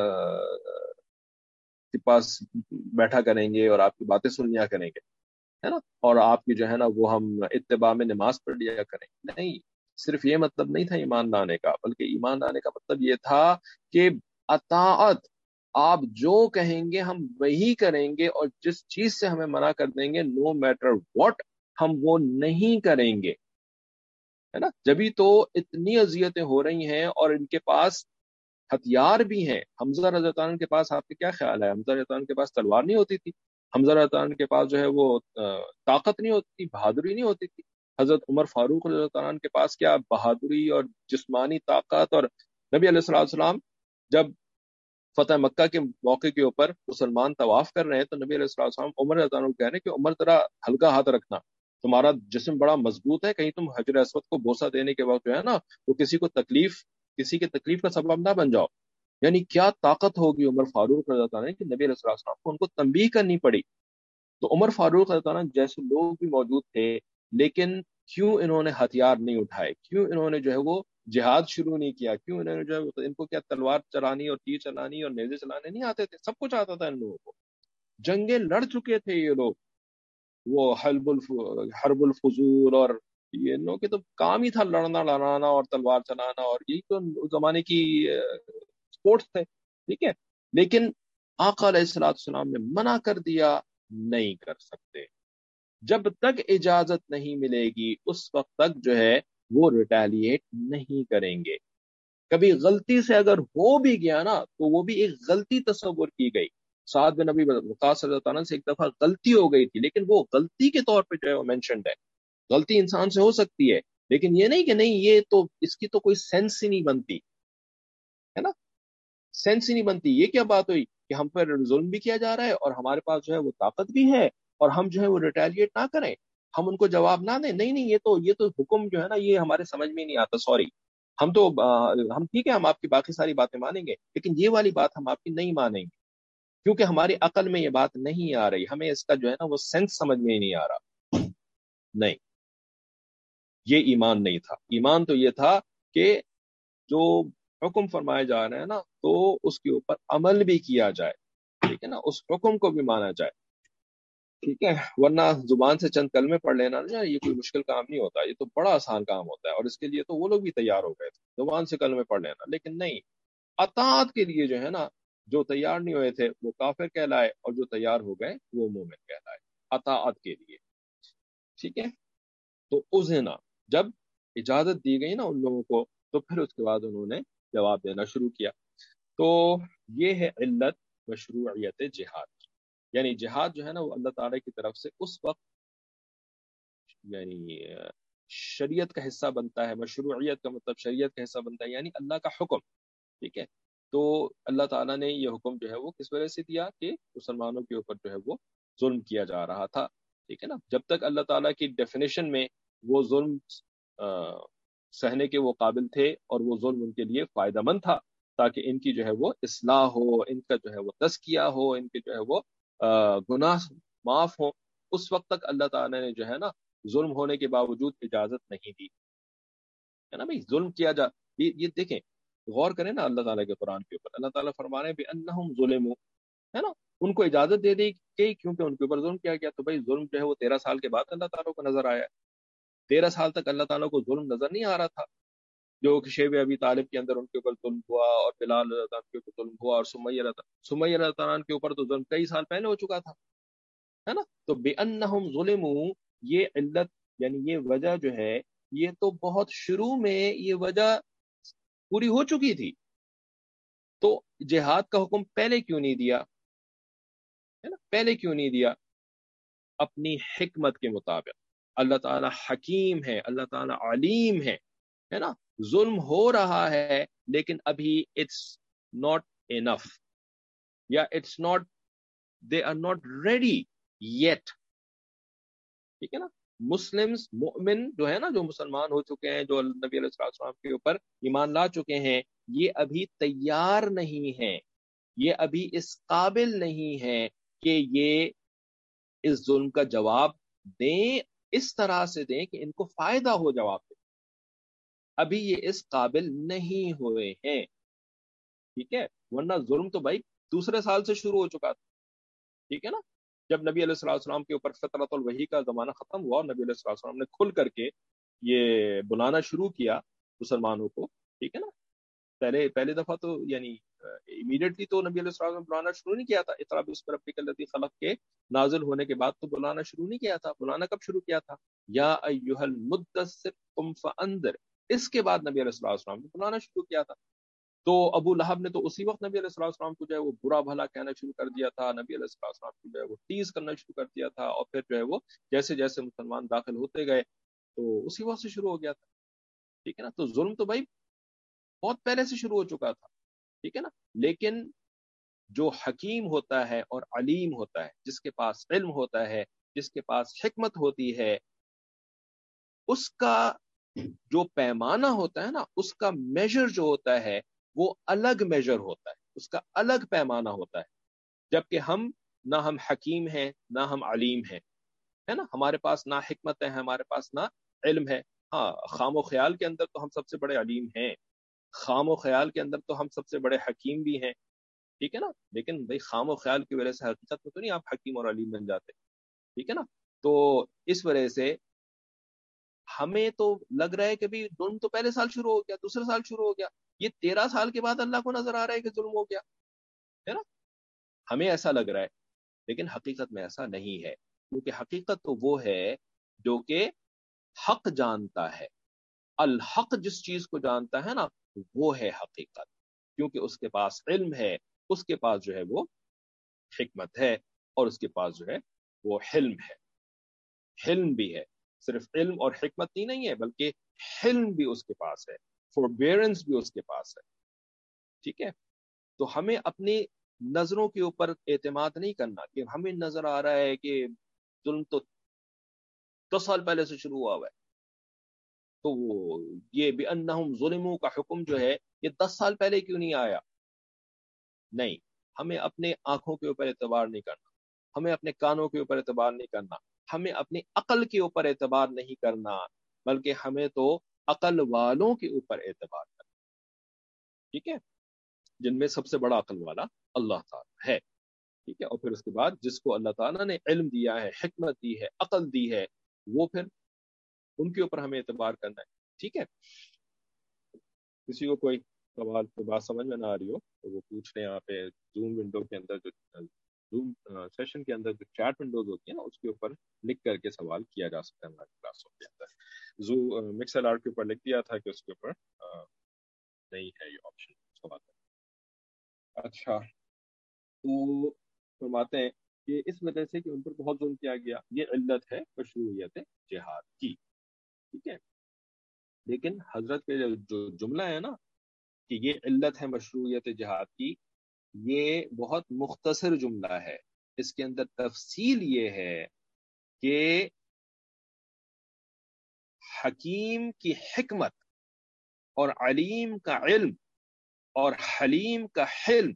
کے پاس بیٹھا کریں گے اور آپ کی باتیں سن لیا کریں گے، ہے نا، اور آپ کی جو ہے نا وہ ہم اتباع میں نماز پڑھ لیا کریں گے، نہیں، صرف یہ مطلب نہیں تھا ایمان لانے کا، بلکہ ایمان لانے کا مطلب یہ تھا کہ اطاعت، آپ جو کہیں گے ہم وہی کریں گے، اور جس چیز سے ہمیں منع کر دیں گے نو میٹر واٹ ہم وہ نہیں کریں گے، ہے نا، جبھی تو اتنی اذیتیں ہو رہی ہیں اور ان کے پاس ہتھیار بھی ہیں، حمزہ رضی اللہ عنہ کے پاس آپ کا کیا خیال ہے، حمزہ رضی اللہ عنہ کے پاس تلوار نہیں ہوتی تھی، حمزہ رضی اللہ عنہ کے پاس جو ہے وہ طاقت نہیں ہوتی تھی، بہادری نہیں ہوتی تھی، حضرت عمر فاروق رضی اللہ عنہ کے پاس کیا بہادری اور جسمانی طاقت، اور نبی علیہ الصلوۃ والسلام جب فتح مکہ کے موقع کے اوپر مسلمان طواف کر رہے ہیں تو نبی علیہ الصلوۃ والسلام عمر رضی اللہ عنہ کو کہہ رہے ہیں کہ عمر ذرا ہلکا ہاتھ رکھنا، تمہارا جسم بڑا مضبوط ہے، کہیں تم حجر اسود کو بوسہ دینے کے وقت جو ہے نا وہ کسی کے تکلیف کا سبب نہ بن جاؤ، یعنی کیا طاقت ہوگی عمر فاروق رضی اللہ عنہ کہ نبی علیہ الصلوۃ والسلام کو ان کو تنبیہ کرنی پڑی، تو عمر فاروق رضی اللہ عنہ جیسے لوگ بھی موجود تھے، لیکن کیوں انہوں نے ہتھیار نہیں اٹھائے، کیوں انہوں نے جو ہے وہ جہاد شروع نہیں کیا، کیوں انہوں نے جو ہے ان کو کیا تلوار چلانی اور تیر چلانی اور نیزے چلانے نہیں آتے تھے، سب کچھ آتا تھا ان لوگوں کو، جنگیں لڑ چکے تھے یہ لوگ، وہ حرب الفضول، اور یہ ان لوگوں کے تو کام ہی تھا لڑنا لڑانا اور تلوار چلانا، اور یہی تو اس زمانے کی اسپورٹس تھے، ٹھیک ہے، لیکن آقا علیہ الصلوۃ والسلام نے منع کر دیا، نہیں کر سکتے، جب تک اجازت نہیں ملے گی اس وقت تک جو ہے وہ ریٹیلیٹ نہیں کریں گے، کبھی غلطی سے اگر ہو بھی گیا نا تو وہ بھی ایک غلطی تصور کی گئی، سعد بن نبی وقاص رضی اللہ عنہ سے ایک دفعہ غلطی ہو گئی تھی، لیکن وہ غلطی کے طور پہ جو ہے وہ مینشنڈ ہے، غلطی انسان سے ہو سکتی ہے، لیکن یہ نہیں کہ نہیں یہ تو اس کی تو کوئی سینس ہی نہیں بنتی، ہے نا، سینس ہی نہیں بنتی، یہ کیا بات ہوئی کہ ہم پر ظلم بھی کیا جا رہا ہے اور ہمارے پاس جو ہے وہ طاقت بھی ہے اور ہم جو ہے وہ ریٹیلیٹ نہ کریں، ہم ان کو جواب نہ دیں، نہیں نہیں یہ تو حکم جو ہے نا یہ ہمارے سمجھ میں نہیں آتا، سوری، ہم ٹھیک ہے، ہم آپ کی باقی ساری باتیں مانیں گے لیکن یہ والی بات ہم آپ کی نہیں مانیں گے، کیونکہ ہماری عقل میں یہ بات نہیں آ رہی، ہمیں اس کا جو ہے نا وہ سینس سمجھ میں ہی نہیں آ رہا۔ نہیں، یہ ایمان نہیں تھا، ایمان تو یہ تھا کہ جو حکم فرمائے جا رہے ہیں نا تو اس کے اوپر عمل بھی کیا جائے، ٹھیک ہے نا، اس حکم کو بھی مانا جائے، ٹھیک ہے، ورنہ زبان سے چند کلمے پڑھ لینا نا یہ کوئی مشکل کام نہیں ہوتا، یہ تو بڑا آسان کام ہوتا ہے، اور اس کے لیے تو وہ لوگ بھی تیار ہو گئے تھے زبان سے کلمے پڑھ لینا، لیکن نہیں، اطاعت کے لیے جو ہے نا جو تیار نہیں ہوئے تھے وہ کافر کہلائے، اور جو تیار ہو گئے وہ مومن کہلائے اطاعت کے لیے، ٹھیک ہے۔ تو اذن، جب اجازت دی گئی نا ان لوگوں کو، تو پھر اس کے بعد انہوں نے جواب دینا شروع کیا۔ تو یہ ہے علت مشروعیت جہاد کی، یعنی جہاد جو ہے نا وہ اللہ تعالی کی طرف سے اس وقت یعنی شریعت کا حصہ بنتا ہے، مشروعیت کا مطلب شریعت کا حصہ بنتا ہے، یعنی اللہ کا حکم، ٹھیک ہے۔ تو اللہ تعالیٰ نے یہ حکم جو ہے وہ کس وجہ سے دیا کہ مسلمانوں کے اوپر جو ہے وہ ظلم کیا جا رہا تھا، ٹھیک ہے نا، جب تک اللہ تعالیٰ کی ڈیفینیشن میں وہ ظلم سہنے کے وہ قابل تھے اور وہ ظلم ان کے لیے فائدہ مند تھا، تاکہ ان کی جو ہے وہ اصلاح ہو، ان کا جو ہے وہ تزکیہ ہو، ان کے جو ہے وہ گناہ معاف ہو، اس وقت تک اللہ تعالیٰ نے جو ہے نا ظلم ہونے کے باوجود اجازت نہیں دی، ہے نا بھائی، ظلم کیا جا، یہ دیکھیں، غور کریں نا اللہ تعالیٰ کے قرآن کے اوپر، اللہ تعالیٰ فرما رہے ہیں بِأَنَّهُمْ ظُلِمُوا، ہے نا، ان کو اجازت دے دی کہ کیونکہ ان کے اوپر ظلم کیا گیا، تو بھائی ظلم جو ہے وہ 13 سال کے بعد اللہ تعالیٰ کو نظر آیا ہے، 13 سال تک اللہ تعالیٰ کو ظلم نظر نہیں آ رہا تھا، جو کہ شیب ابی طالب کے اندر ان کے اوپر ظلم ہوا، اور بلال رضی اللہ عنہ کے اوپر ظلم ہوا، اور سمیہ رضی اللہ عنہ کے اوپر تو ظلم کئی سال پہلے ہو چکا تھا، ہے نا۔ تو بِأَنَّهُمْ ظُلِمُوا، یہ علت یعنی یہ وجہ جو ہے یہ تو بہت شروع میں یہ وجہ پوری ہو چکی تھی، تو جہاد کا حکم پہلے کیوں نہیں دیا، ہے نا، پہلے کیوں نہیں دیا؟ اپنی حکمت کے مطابق، اللہ تعالیٰ حکیم ہے، اللہ تعالیٰ علیم ہے نا، ظلم ہو رہا ہے لیکن ابھی اٹس ناٹ انف، یا it's not, they are not ready yet, ٹھیک ہے نا، مسلمز مؤمن جو ہے نا، جو مسلمان ہو چکے ہیں، جو نبی علیہ السلام کے اوپر ایمان لا چکے ہیں، یہ ابھی تیار نہیں ہیں، یہ ابھی اس قابل نہیں ہے کہ یہ اس ظلم کا جواب دیں، اس طرح سے دیں کہ ان کو فائدہ ہو جواب دیں، ابھی یہ اس قابل نہیں ہوئے ہیں، ٹھیک ہے، ورنہ ظلم تو بھائی دوسرے سال سے شروع ہو چکا تھا، ٹھیک ہے نا، جب نبی علیہ السلام کے اوپر فطرت الوحی کا زمانہ ختم ہوا اور نبی علیہ السلام نے کھل کر کے یہ بلانا شروع کیا مسلمانوں کو، ٹھیک ہے نا، پہلے دفعہ تو یعنی امیڈیٹلی تو نبی علیہ السلام نے بلانا شروع نہیں کیا تھا، اقرا باسم ربک الذی خلق کے نازل ہونے کے بعد تو بلانا شروع نہیں کیا تھا، بلانا کب شروع کیا تھا؟ یا ایھا المدثر قم فانذر، اس کے بعد نبی علیہ السلام نے بلانا شروع کیا تھا۔ تو ابو لہب نے تو اسی وقت نبی علیہ السلام کو جو ہے وہ برا بھلا کہنا شروع کر دیا تھا، نبی علیہ السلام کو جو ہے وہ ٹیز کرنا شروع کر دیا تھا، اور پھر جو ہے وہ جیسے جیسے مسلمان داخل ہوتے گئے تو اسی وقت سے شروع ہو گیا تھا، ٹھیک ہے نا، تو ظلم تو بھائی بہت پہلے سے شروع ہو چکا تھا، ٹھیک ہے نا، لیکن جو حکیم ہوتا ہے اور علیم ہوتا ہے، جس کے پاس علم ہوتا ہے، جس کے پاس حکمت ہوتی ہے، اس کا جو پیمانہ ہوتا ہے نا، اس کا میجر جو ہوتا ہے وہ الگ میجر ہوتا ہے، اس کا الگ پیمانہ ہوتا ہے، جبکہ نہ ہم حکیم ہیں نہ ہم علیم ہیں، ہے نا، ہمارے پاس نہ حکمت ہے، ہمارے پاس نہ علم ہے، ہاں خام و خیال کے اندر تو ہم سب سے بڑے علیم ہیں، خام و خیال کے اندر تو ہم سب سے بڑے حکیم بھی ہیں، ٹھیک ہے نا، لیکن بھائی خام و خیال کی وجہ سے حقیقت میں تو نہیں آپ حکیم اور علیم بن جاتے، ٹھیک ہے نا، تو اس وجہ سے ہمیں تو لگ رہا ہے کہ بھی ظلم تو پہلے سال شروع ہو گیا، دوسرے سال شروع ہو گیا، یہ 13 سال کے بعد اللہ کو نظر آ رہا ہے کہ ظلم ہو گیا، ہے نا، ہمیں ایسا لگ رہا ہے، لیکن حقیقت میں ایسا نہیں ہے، کیونکہ حقیقت تو وہ ہے جو کہ حق جانتا ہے، الحق جس چیز کو جانتا ہے نا وہ ہے حقیقت، کیونکہ اس کے پاس علم ہے، اس کے پاس جو ہے وہ حکمت ہے، اور اس کے پاس جو ہے وہ حلم ہے، حلم بھی ہے، صرف علم اور حکمت ہی نہیں ہے بلکہ حلم بھی اس کے پاس ہے، فوربیئرنس بھی اس کے پاس ہے، ٹھیک ہے، تو ہمیں اپنی نظروں کے اوپر اعتماد نہیں کرنا کہ ہمیں نظر آ رہا ہے کہ ظلم تو 10 سال پہلے سے شروع ہوا ہے. تو یہ بِأَنَّهُمْ ظُلِمُوا کا حکم جو ہے یہ 10 سال پہلے کیوں نہیں آیا؟ نہیں، ہمیں اپنے آنکھوں کے اوپر اعتبار نہیں کرنا، ہمیں اپنے کانوں کے اوپر اعتبار نہیں کرنا، ہمیں اپنی عقل کے اوپر اعتبار نہیں کرنا، بلکہ ہمیں تو عقل والوں کے اوپر اعتبار کرنا. ٹھیک ہے، جن میں سب سے بڑا عقل والا اللہ تعالیٰ ہے. ٹھیک ہے، اور پھر اس کے بعد جس کو اللہ تعالیٰ نے علم دیا ہے، حکمت دی ہے، عقل دی ہے، وہ پھر ان کے اوپر ہمیں اعتبار کرنا ہے. ٹھیک ہے، کسی کو کوئی سوال کی بات سمجھ میں نہ آ رہی ہو تو وہ پوچھ لیں. یہاں پہ زوم ونڈو کے اندر جو زوم سیشن کے اندر جو چیٹ ونڈوز ہوتی ہیں نا، اس کے اوپر لکھ کر کے سوال کیا جا سکتا ہے ہماری کلاسوں کے اندر. مکسر آرٹ کے اوپر لکھ دیا تھا کہ اس کے اوپر نہیں ہے یہ آپشن سوال. اچھا، تو فرماتے ہیں کہ اس وجہ سے کہ ان پر بہت ظلم کیا گیا، یہ علت ہے مشروعیت جہاد کی. ٹھیک ہے، لیکن حضرت کے جو جملہ ہے نا کہ یہ علت ہے مشروعیت جہاد کی، یہ بہت مختصر جملہ ہے. اس کے اندر تفصیل یہ ہے کہ حکیم کی حکمت اور علیم کا علم اور حلیم کا حلم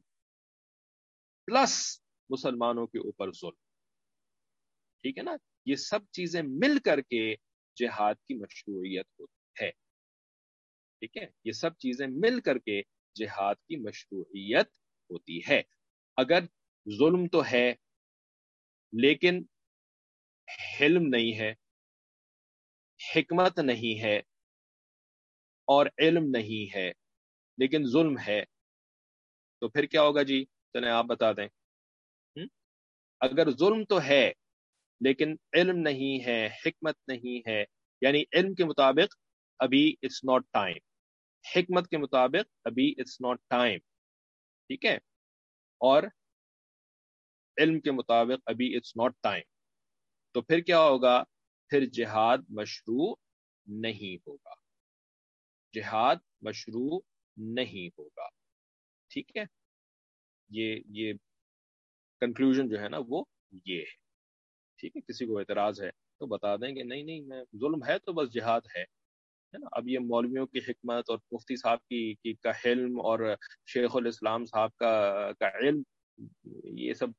پلس مسلمانوں کے اوپر ظلم. ٹھیک ہے نا، یہ سب چیزیں مل کر کے جہاد کی مشروعیت ہوتی ہے. ٹھیک ہے، یہ سب چیزیں مل کر کے جہاد کی مشروعیت ہوتی ہے. اگر ظلم تو ہے لیکن حلم نہیں ہے، حکمت نہیں ہے اور علم نہیں ہے، لیکن ظلم ہے، تو پھر کیا ہوگا جی؟ چلیں آپ بتا دیں. اگر ظلم تو ہے لیکن علم نہیں ہے، حکمت نہیں ہے، یعنی علم کے مطابق ابھی اٹس ناٹ ٹائم، حکمت کے مطابق ابھی اٹس ناٹ ٹائم. ٹھیک ہے، اور علم کے مطابق ابھی اٹس ناٹ ٹائم، تو پھر کیا ہوگا؟ پھر جہاد مشروع نہیں ہوگا، جہاد مشروع نہیں ہوگا. ٹھیک ہے، یہ کنکلوژن جو ہے نا وہ یہ ہے. ٹھیک ہے، کسی کو اعتراض ہے تو بتا دیں کہ نہیں نہیں، میں ظلم ہے تو بس جہاد ہے نا. اب یہ مولویوں کی حکمت اور مفتی صاحب کی کا علم اور شیخ الاسلام صاحب کا علم، یہ سب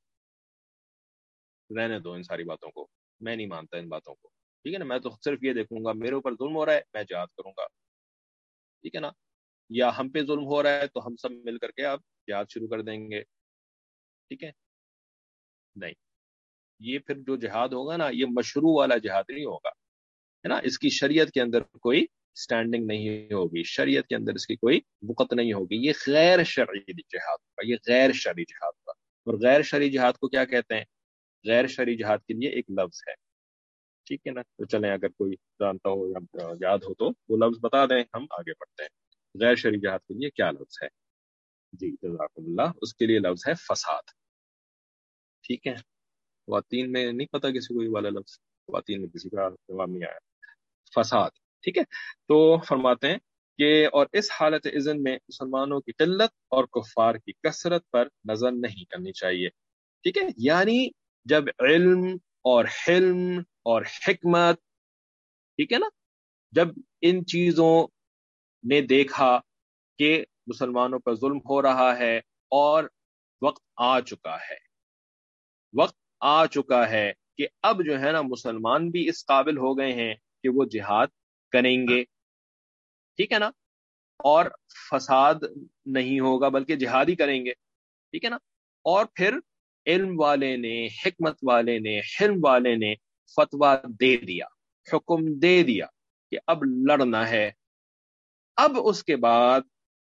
رہنے دو ان ساری باتوں کو، میں نہیں مانتا ان باتوں کو. ٹھیک ہے نا، میں تو صرف یہ دیکھوں گا میرے اوپر ظلم ہو رہا ہے میں جہاد کروں گا. ٹھیک ہے نا، یا ہم پہ ظلم ہو رہا ہے تو ہم سب مل کر کے اب جہاد شروع کر دیں گے. ٹھیک ہے، نہیں، یہ پھر جو جہاد ہوگا نا یہ مشروع والا جہاد نہیں ہوگا، ہے نا. اس کی شریعت کے اندر کوئی سٹینڈنگ نہیں ہوگی، شریعت کے اندر اس کی کوئی وقت نہیں ہوگی. یہ غیر شرعی جہاد ہوگا، یہ غیر شرعی جہاد ہوگا. اور غیر شرعی جہاد کو کیا کہتے ہیں؟ غیر شرعی جہاد کے لیے ایک لفظ ہے. ٹھیک ہے نا، تو چلیں اگر کوئی جانتا ہو یا یاد ہو تو وہ لفظ بتا دیں، ہم آگے بڑھتے ہیں. غیر شرعی جہاد کے لیے کیا لفظ ہے؟ جی جزاکم اللہ، اس کے لیے لفظ ہے فساد. ٹھیک ہے، خواتین میں نہیں پتا کسی کو یہ والا لفظ، خواتین میں کسی کا جواب نہیں آیا. فساد. ٹھیک ہے، تو فرماتے ہیں کہ اور اس حالت اذن میں مسلمانوں کی قلت اور کفار کی کثرت پر نظر نہیں کرنی چاہیے. ٹھیک ہے، یعنی جب علم اور حلم اور حکمت، ٹھیک ہے نا، جب ان چیزوں نے دیکھا کہ مسلمانوں پر ظلم ہو رہا ہے اور وقت آ چکا ہے، وقت آ چکا ہے کہ اب جو ہے نا مسلمان بھی اس قابل ہو گئے ہیں کہ وہ جہاد کریں گے. ٹھیک ہے نا، اور فساد نہیں ہوگا بلکہ جہاد ہی کریں گے. ٹھیک ہے نا، اور پھر علم والے نے، حکمت والے نے، حلم والے نے فتویٰ دے دیا، حکم دے دیا کہ اب لڑنا ہے. اب اس کے بعد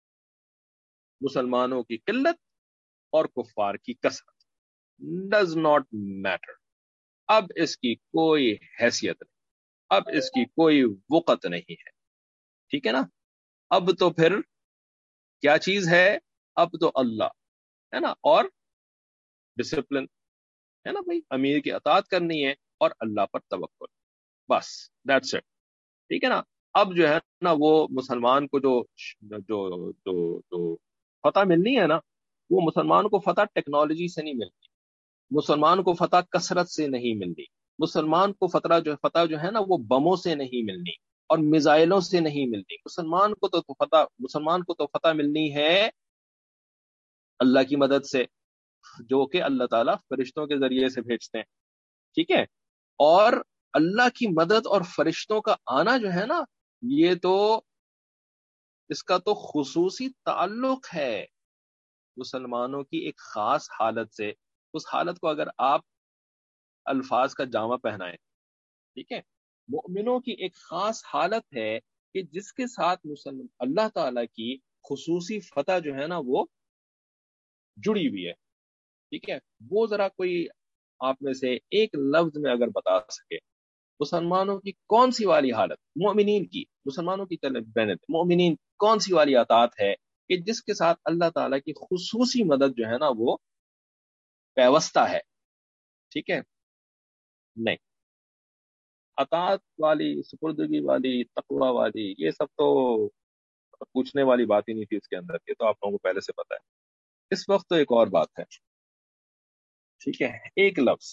مسلمانوں کی قلت اور کفار کی کثرت ڈز ناٹ میٹر. اب اس کی کوئی حیثیت نہیں، اب اس کی کوئی وقت نہیں ہے. ٹھیک ہے نا، اب تو پھر کیا چیز ہے؟ اب تو اللہ ہے نا، اور ڈسپلن ہے نا بھائی، امیر کی اطاعت کرنی ہے اور اللہ پر توکل، بس دیٹس اٹ. ٹھیک ہے نا، اب جو ہے نا وہ مسلمان کو جو جو جو جو فتح ملنی ہے نا، وہ مسلمان کو فتح ٹیکنالوجی سے نہیں ملتی، مسلمان کو فتح کثرت سے نہیں ملتی، مسلمان کو فتح جو ہے نا وہ بموں سے نہیں ملنی اور میزائلوں سے نہیں ملنی. مسلمان کو تو فتح ملنی ہے اللہ کی مدد سے، جو کہ اللہ تعالیٰ فرشتوں کے ذریعے سے بھیجتے ہیں. ٹھیک ہے. اور اللہ کی مدد اور فرشتوں کا آنا جو ہے نا، یہ تو اس کا تو خصوصی تعلق ہے مسلمانوں کی ایک خاص حالت سے. اس حالت کو اگر آپ الفاظ کا جامع پہنائیں، ٹھیک ہے، مؤمنوں کی ایک خاص حالت ہے کہ جس کے ساتھ اللہ تعالیٰ کی خصوصی فتح جو ہے نا وہ جڑی ہوئی ہے. ٹھیک ہے. وہ ذرا کوئی آپ میں سے ایک لفظ میں اگر بتا سکے مسلمانوں کی کون سی والی حالت، مومنین کی، مسلمانوں کی مومنین کون سی والی اطاعت ہے کہ جس کے ساتھ اللہ تعالیٰ کی خصوصی مدد جو ہے نا وہ پیوستہ ہے. ٹھیک ہے. نہیں، اطاعت والی، سپردگی والی، تقوی والی، یہ سب تو پوچھنے والی بات ہی نہیں تھی اس کے اندر. یہ تو آپ لوگوں کو پہلے سے پتا ہے. اس وقت تو ایک اور بات ہے. ٹھیک ہے. ایک لفظ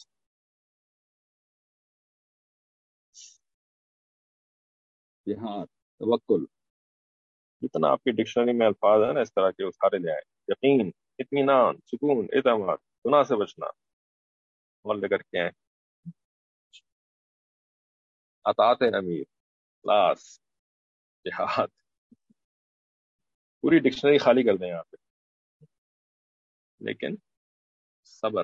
جہاد، توکل، جتنا آپ کی ڈکشنری میں الفاظ ہیں نا اس طرح کے وہ سارے لے آئے. یقین، اطمینان، سکون، اعتماد، گناہ سے بچنا، اور لے کر کے آئے. اطاعت امیر، اخلاص، جہاد، پوری ڈکشنری خالی کر دیں یہاں پہ. لیکن صبر.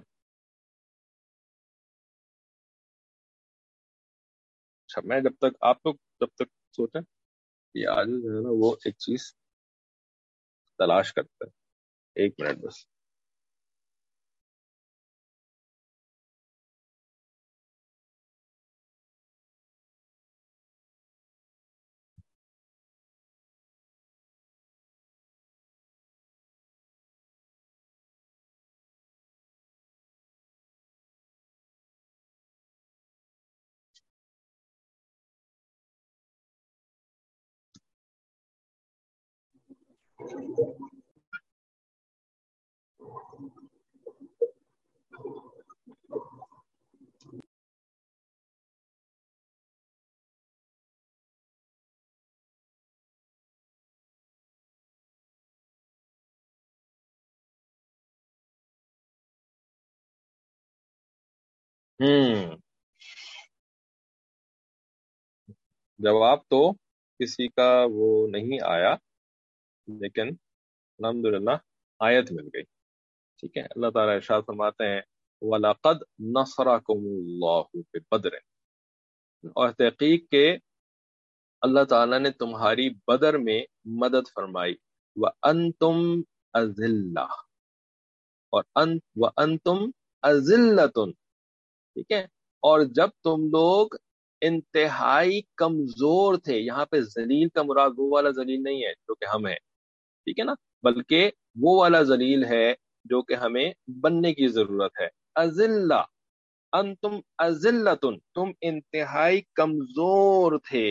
اچھا، میں جب تک آپ لوگ جب تک سوچیں یہ آج جو ہے نا وہ ایک چیز تلاش کرتا ہے. ایک منٹ بس. جواب تو کسی کا وہ نہیں آیا، لیکن الحمدللہ آیت مل گئی. ٹھیک ہے. اللہ تعالیٰ ارشاد فرماتے ہیں وَلَقَدْ نَصَرَكُمُ اللَّهُ بِبَدْرٍ، اور تحقیق کے اللہ تعالیٰ نے تمہاری بدر میں مدد فرمائی. وَأَنْتُمْ أَذِلَّةٌ، اور وَأَنْتُمْ أَذِلَّةٌ. ٹھیک ہے. اور جب تم لوگ انتہائی کمزور تھے. یہاں پہ ذلیل کا مراد وہ والا ذلیل نہیں ہے جو کہ ہم ہیں، ٹھیک ہے نا، بلکہ وہ والا ذلیل ہے جو کہ ہمیں بننے کی ضرورت ہے. اذلہ، انتم اذلتن، تم انتہائی کمزور تھے.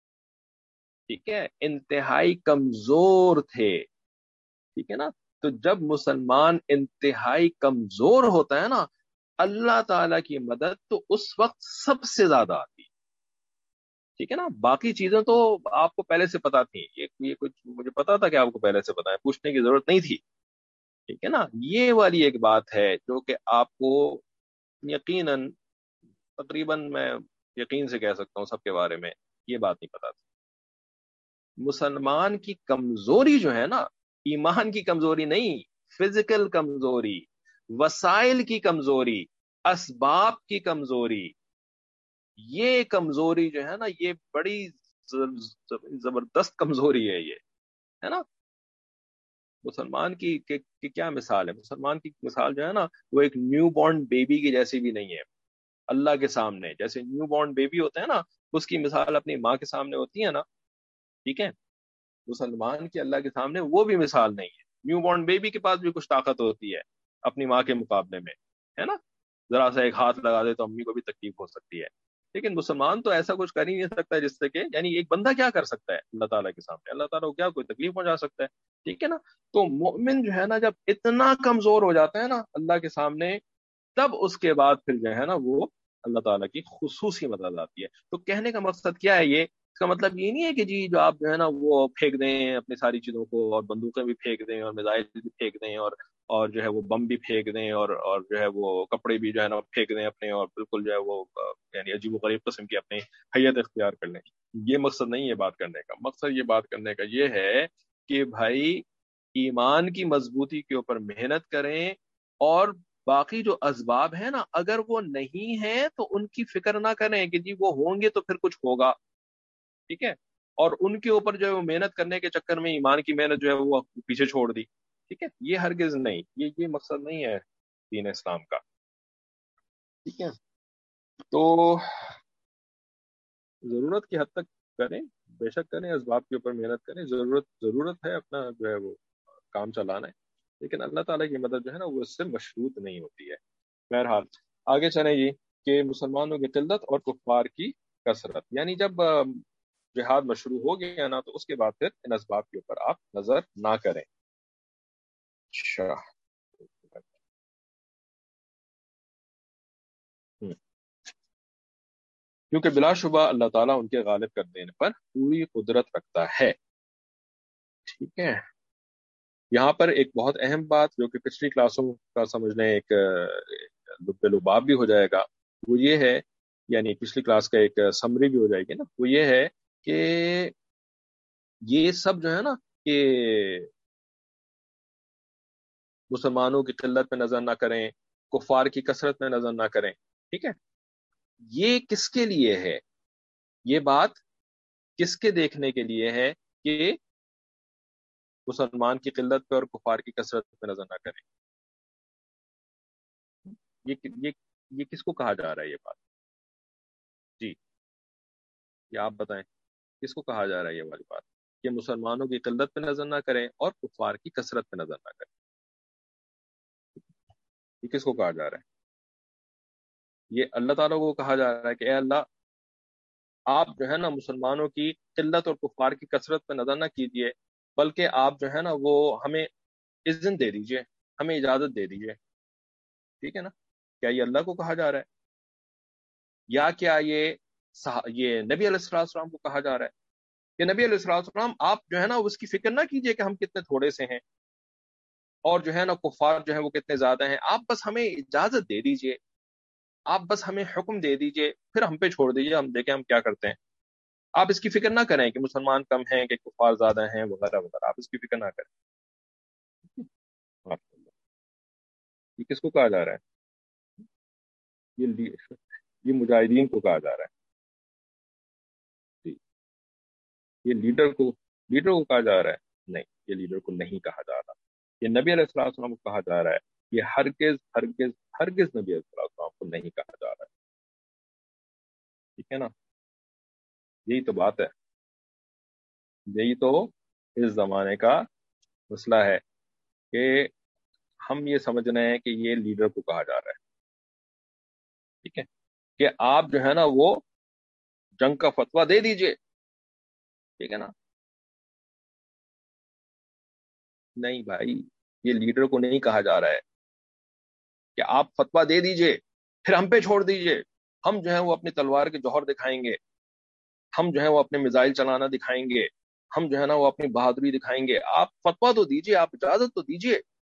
ٹھیک ہے. انتہائی کمزور تھے. ٹھیک ہے نا. تو جب مسلمان انتہائی کمزور ہوتا ہے نا، اللہ تعالی کی مدد تو اس وقت سب سے زیادہ آتی ہے. ٹھیک ہے نا. باقی چیزیں تو آپ کو پہلے سے پتا تھی. یہ کچھ مجھے پتا تھا کہ آپ کو پہلے سے پتا ہے، پوچھنے کی ضرورت نہیں تھی. ٹھیک ہے نا. یہ والی ایک بات ہے جو کہ آپ کو یقیناً، تقریباً میں یقین سے کہہ سکتا ہوں سب کے بارے میں یہ بات نہیں پتا تھی. مسلمان کی کمزوری جو ہے نا، ایمان کی کمزوری نہیں، فزیکل کمزوری، وسائل کی کمزوری، اسباب کی کمزوری، یہ کمزوری جو ہے نا یہ بڑی زبردست کمزوری ہے. یہ ہے نا. مسلمان کی کیا مثال ہے؟ مسلمان کی مثال جو ہے نا وہ ایک نیو بورن بیبی کی جیسی بھی نہیں ہے. اللہ کے سامنے جیسے نیو بورن بیبی ہوتا ہے نا، اس کی مثال اپنی ماں کے سامنے ہوتی ہے نا. ٹھیک ہے. مسلمان کی اللہ کے سامنے وہ بھی مثال نہیں ہے. نیو بورن بیبی کے پاس بھی کچھ طاقت ہوتی ہے اپنی ماں کے مقابلے میں، ہے نا. ذرا سا ایک ہاتھ لگا دے تو امی کو بھی تکلیف ہو سکتی ہے. لیکن مسلمان تو ایسا کچھ کر ہی نہیں سکتا جس سے کہ، یعنی ایک بندہ کیا کر سکتا ہے اللہ تعالیٰ کے سامنے؟ اللہ تعالیٰ کو کیا کوئی تکلیف پہنچا سکتا ہے؟ ٹھیک ہے نا. تو مومن جو ہے نا جب اتنا کمزور ہو جاتا ہے نا اللہ کے سامنے، تب اس کے بعد پھر جو ہے نا وہ اللہ تعالیٰ کی خصوصی مدد آتی ہے. تو کہنے کا مقصد کیا ہے؟ یہ اس کا مطلب یہ نہیں ہے کہ جی جو آپ جو ہے نا وہ پھینک دیں اپنی ساری چیزوں کو، اور بندوقیں بھی پھینک دیں اور میزائل بھی پھینک دیں اور جو ہے وہ بم بھی پھینک دیں اور جو ہے وہ کپڑے بھی جو ہے نا پھینک دیں اپنے، اور بالکل جو ہے وہ یعنی عجیب و غریب قسم کی اپنی حیت اختیار کر لیں. یہ مقصد نہیں ہے بات کرنے کا. مقصد یہ بات کرنے کا یہ ہے کہ بھائی ایمان کی مضبوطی کے اوپر محنت کریں، اور باقی جو اسباب ہیں نا اگر وہ نہیں ہیں تو ان کی فکر نہ کریں کہ جی وہ ہوں گے تو پھر کچھ ہوگا. ٹھیک ہے؟ اور ان کے اوپر جو ہے وہ محنت کرنے کے چکر میں ایمان کی محنت جو ہے وہ پیچھے چھوڑ دی. ٹھیک ہے؟ یہ ہرگز نہیں، یہ مقصد نہیں ہے دین اسلام کا. ٹھیک ہے؟ تو ضرورت کی حد تک کریں، بے شک کریں، اسباب کے اوپر محنت کریں. ضرورت ہے اپنا جو ہے وہ کام چلانا ہے، لیکن اللہ تعالیٰ کی مدد جو ہے نا وہ اس سے مشروط نہیں ہوتی ہے. بہرحال آگے چلیں جی کہ مسلمانوں کی قلت اور کفار کی کثرت. یعنی جب جہاد مشروع ہو گیا نا تو اس کے بعد پھر ان اسباب کے اوپر آپ نظر نہ کریں. اچھا، کیونکہ بلا شبہ اللہ تعالیٰ ان کے غالب کر دینے پر پوری قدرت رکھتا ہے. ٹھیک ہے؟ یہاں پر ایک بہت اہم بات جو کہ پچھلی کلاسوں کا سمجھ لیں ایک لب لباب بھی ہو جائے گا، وہ یہ ہے، یعنی پچھلی کلاس کا ایک سمری بھی ہو جائے گی نا، وہ یہ ہے کہ یہ سب جو ہے نا کہ مسلمانوں کی قلت میں نظر نہ کریں، کفار کی کثرت میں نظر نہ کریں. ٹھیک ہے؟ یہ کس کے لیے ہے؟ یہ بات کس کے دیکھنے کے لیے ہے کہ مسلمان کی قلت پہ اور کفار کی کثرت پہ نظر نہ کریں؟ یہ کس کو کہا جا رہا ہے یہ بات؟ جی یہ آپ بتائیں کس کو کہا جا رہا ہے یہ والی بات کہ مسلمانوں کی قلت پہ نظر نہ کریں اور کفار کی کثرت پہ نظر نہ کریں؟ یہ کس کو کہا جا رہا ہے؟ یہ اللہ تعالیٰ کو کہا جا رہا ہے کہ اے اللہ آپ جو ہے نا مسلمانوں کی قلت اور کفار کی کثرت پہ نظر نہ کیجیے، بلکہ آپ جو ہے نا وہ ہمیں اذن دے دیجیے، ہمیں اجازت دے دیجیے. ٹھیک ہے نا؟ کیا یہ اللہ کو کہا جا رہا ہے یا کیا یہ نبی علیہ السلام کو کہا جا رہا ہے کہ نبی علیہ السلام آپ جو ہے نا اس کی فکر نہ کیجیے کہ ہم کتنے تھوڑے سے ہیں اور جو ہے نا کفار جو ہے وہ کتنے زیادہ ہیں، آپ بس ہمیں اجازت دے دیجیے، آپ بس ہمیں حکم دے دیجیے، پھر ہم پہ چھوڑ دیجیے، ہم دیکھیں ہم کیا کرتے ہیں. آپ اس کی فکر نہ کریں کہ مسلمان کم ہیں کہ کفار زیادہ ہیں وغیرہ وغیرہ، آپ اس کی فکر نہ کریں. یہ کس کو کہا جا رہا ہے؟ یہ مجاہدین کو کہا جا رہا ہے. جی یہ لیڈر کو کہا جا رہا ہے؟ نہیں، یہ لیڈر کو نہیں کہا جا رہا. یہ نبی علیہ السلام کو کہا جا رہا ہے. یہ ہرگز ہرگز ہرگز نبی علیہ السلام کو نہیں کہا جا رہا ہے. ٹھیک ہے نا؟ یہی تو بات ہے، یہی تو اس زمانے کا مسئلہ ہے کہ ہم یہ سمجھ رہے ہیں کہ یہ لیڈر کو کہا جا رہا ہے. ٹھیک ہے کہ آپ جو ہے نا وہ جنگ کا فتویٰ دے دیجئے. ٹھیک ہے نا؟ نہیں بھائی، یہ لیڈر کو نہیں کہا جا رہا ہے کہ آپ فتویٰ دے دیجئے پھر ہم پہ چھوڑ دیجئے، ہم جو ہے وہ اپنی تلوار کے جوہر دکھائیں گے، ہم جو ہے وہ اپنے میزائل چلانا دکھائیں گے، ہم جو ہے نا وہ اپنی بہادری دکھائیں گے. آپ فتویٰ تو دیجئے، آپ اجازت تو دیجئے.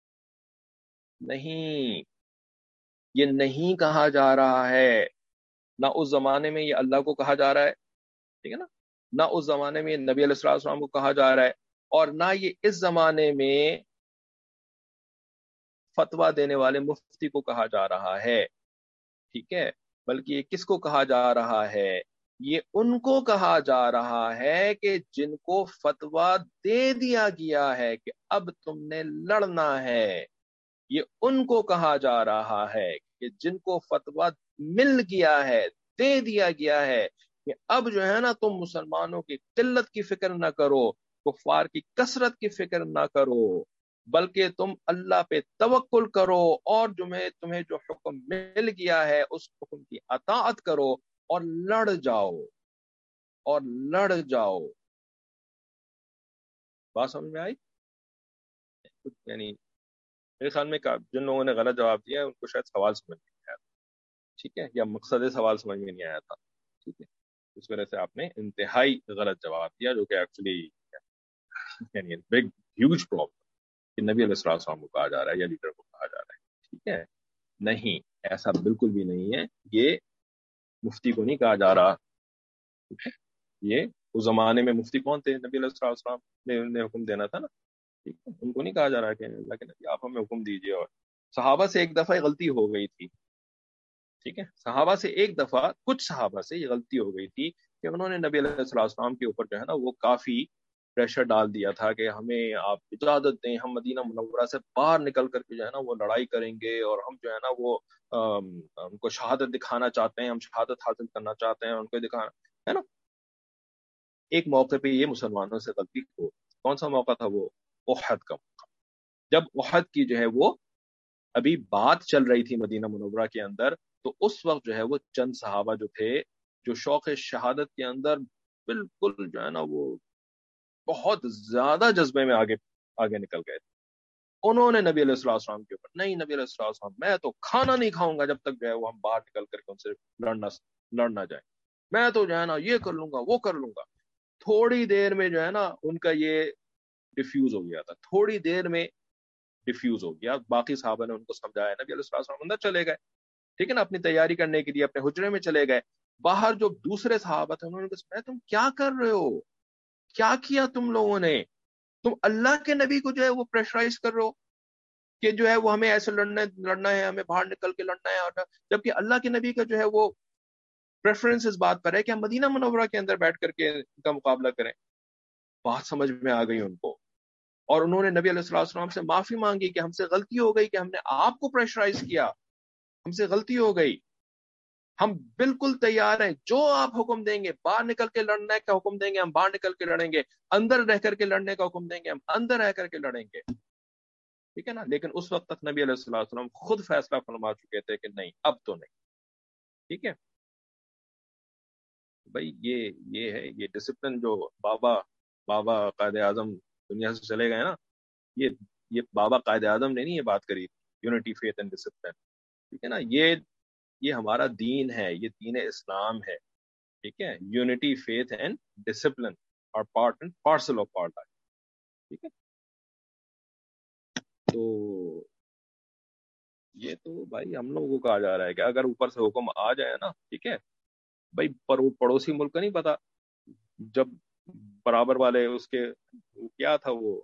نہیں، یہ نہیں کہا جا رہا ہے. نہ اس زمانے میں یہ اللہ کو کہا جا رہا ہے، ٹھیک ہے نا، نہ اس زمانے میں نبی علیہ السلام کو کہا جا رہا ہے، اور نہ یہ اس زمانے میں فتویٰ دینے والے مفتی کو کہا جا رہا ہے. ٹھیک ہے؟ بلکہ یہ کس کو کہا جا رہا ہے؟ یہ ان کو کہا جا رہا ہے کہ جن کو فتویٰ دے دیا گیا ہے کہ اب تم نے لڑنا ہے. یہ ان کو کہا جا رہا ہے کہ جن کو فتویٰ مل گیا ہے، دے دیا گیا ہے کہ اب جو ہے نا تم مسلمانوں کی قلت کی فکر نہ کرو، کفار کی کثرت کی فکر نہ کرو، بلکہ تم اللہ پہ توکل کرو، اور تمہیں جو حکم مل گیا ہے اس حکم کی اطاعت کرو اور لڑ جاؤ. بات سمجھ میں آئی؟ یعنی میرے خیال میں جن لوگوں نے غلط جواب دیا ہے ان کو شاید سوال سمجھ نہیں آیا. ٹھیک ہے، یا مقصد سوال سمجھ میں نہیں آیا تھا، ٹھیک ہے، اس وجہ سے آپ نے انتہائی غلط جواب دیا، جو کہ ایکچولی یعنی بگ ہیوج پرابلم کہ نبی علیہ السلام کو کہا جا رہا ہے یا لیڈر کو کہا جا رہا ہے. ٹھیک ہے، نہیں، ایسا بالکل بھی نہیں ہے. یہ مفتی کو نہیں کہا جا رہا. ٹھیک ہے، یہ اس زمانے میں مفتی کون تھے؟ نبی علیہ السلام نے حکم دینا تھا نا. ٹھیک ہے، ان کو نہیں کہا جا رہا کہ اللہ کے نبی آپ ہمیں حکم دیجیے. اور صحابہ سے ایک دفعہ غلطی ہو گئی تھی. ٹھیک ہے، صحابہ سے ایک دفعہ، کچھ صحابہ سے یہ غلطی ہو گئی تھی کہ انہوں نے نبی علیہ السلام کے اوپر جو ہے نا وہ کافی پریشر ڈال دیا تھا کہ ہمیں آپ اجازت دیں، ہم مدینہ منورہ سے باہر نکل کر کے جو ہے نا وہ لڑائی کریں گے، اور ہم جو ہے نا وہ ان کو شہادت دکھانا چاہتے ہیں، ہم شہادت حاصل کرنا چاہتے ہیں، ان کو دکھانا ہے نا. ایک موقع پہ یہ مسلمانوں سے غلطی ہو. کون سا موقع تھا وہ؟ احد کا موقع. جب احد کی جو ہے وہ ابھی بات چل رہی تھی مدینہ منورہ کے اندر، تو اس وقت جو ہے وہ چند صحابہ جو تھے جو شوق شہادت کے اندر بالکل جو ہے نا وہ بہت زیادہ جذبے میں آگے نکل گئے تھے. انہوں نے نبی علیہ السلام کے اوپر، نہیں نبی علیہ السلام میں تو کھانا نہیں کھاؤں گا جب تک جو ہے وہ ہم باہر نکل کر کے ان سے لڑنا جائیں، میں تو جو ہے نا یہ کر لوں گا وہ کر لوں گا. تھوڑی دیر میں جو ہے نا ان کا یہ ڈیفیوز ہو گیا تھا، تھوڑی دیر میں ڈیفیوز ہو گیا. باقی صحابہ نے ان کو سمجھایا، نبی علیہ السلام اندر چلے گئے، ٹھیک ہے نا، اپنی تیاری کرنے کے لیے اپنے حجرے میں چلے گئے. باہر جو دوسرے صحابہ تھے انہوں نے کہا تم کیا کر رہے ہو، کیا کیا تم لوگوں نے، تم اللہ کے نبی کو جو ہے وہ پریشرائز کر رہے ہو کہ جو ہے وہ ہمیں ایسے لڑنا ہے، ہمیں باہر نکل کے لڑنا ہے، اور جبکہ اللہ کے نبی کا جو ہے وہ پریفرنس اس بات پر ہے کہ ہم مدینہ منورہ کے اندر بیٹھ کر کے ان کا مقابلہ کریں. بات سمجھ میں آ گئی ان کو، اور انہوں نے نبی علیہ السلام سے معافی مانگی کہ ہم سے غلطی ہو گئی، کہ ہم نے آپ کو پریشرائز کیا، ہم سے غلطی ہو گئی، ہم بالکل تیار ہیں، جو آپ حکم دیں گے، باہر نکل کے لڑنے کا حکم دیں گے ہم باہر نکل کے لڑیں گے، اندر رہ کر کے لڑنے کا حکم دیں گے ہم اندر رہ کر کے لڑیں گے. ٹھیک ہے نا. لیکن اس وقت تک نبی علیہ السلام خود فیصلہ فرما چکے تھے کہ نہیں، اب تو نہیں. ٹھیک ہے بھائی، یہ ہے یہ ڈسپلن جو بابا قائد اعظم دنیا سے چلے گئے نا، یہ بابا قائد اعظم نے نہیں یہ بات کری، یونٹی فیتھ اینڈ ڈسپلن. ٹھیک ہے نا، یہ ہمارا دین ہے، یہ دین اسلام ہے. ٹھیک ہے، یونٹی فیتھ اینڈ ڈسپلن اور part and parcel of our life. ٹھیک ہے، تو یہ تو بھائی ہم لوگوں کو کہا جا رہا ہے کہ اگر اوپر سے حکم آ جائے نا، ٹھیک ہے بھائی، پر وہ پڑوسی ملک کا نہیں پتا، جب برابر والے اس کے کیا تھا وہ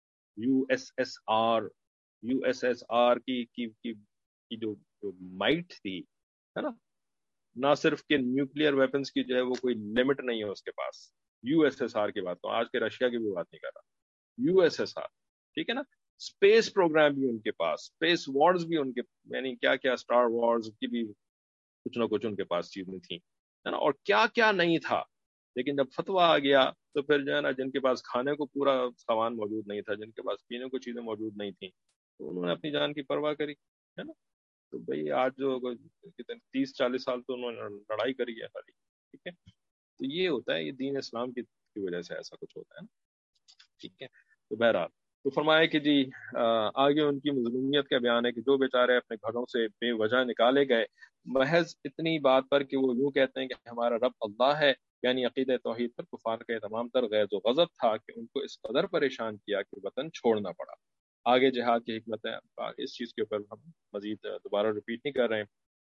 یو ایس ایس آر کی جو مائٹ تھی، ہے نا، نہ صرف کہ نیوکلیئر ویپنز کی جو ہے وہ کوئی لمٹ نہیں ہے اس کے پاس. یو ایس ایس آر کی بات تو آج کے رشیا کی بھی بات نہیں کر رہا، یو ایس ایس آر. ٹھیک ہے نا، اسپیس پروگرام بھی ان کے پاس، اسپیس وارز بھی ان کے، یعنی کیا کیا اسٹار وارز کی بھی کچھ نہ کچھ ان کے پاس چیزیں تھیں، ہے نا، اور کیا کیا نہیں تھا. لیکن جب فتویٰ آ گیا تو پھر جو ہے نا جن کے پاس کھانے کو پورا سامان موجود نہیں تھا، جن کے پاس پینے کو چیزیں موجود نہیں تھیں، تو انہوں نے اپنی جان کی پرواہ کری، ہے نا. تو بھئی آج جو 30-40 سال تو انہوں نے لڑائی کری ہے خالی. ٹھیک ہے، تو یہ ہوتا ہے، یہ دین اسلام کی وجہ سے ایسا کچھ ہوتا ہے نا. ٹھیک ہے، تو بہرحال تو فرمایا کہ جی آگے ان کی مظلومیت کا بیان ہے کہ جو بیچارے اپنے گھروں سے بے وجہ نکالے گئے محض اتنی بات پر کہ وہ یوں کہتے ہیں کہ ہمارا رب اللہ ہے، یعنی عقیدہ توحید پر کفار کا تمام تر غیظ و غضب تھا کہ ان کو اس قدر پریشان کیا کہ وطن چھوڑنا پڑا. آگے جہاد کی حکمت ہے، اس چیز کے اوپر ہم مزید دوبارہ ریپیٹ نہیں کر رہے ہیں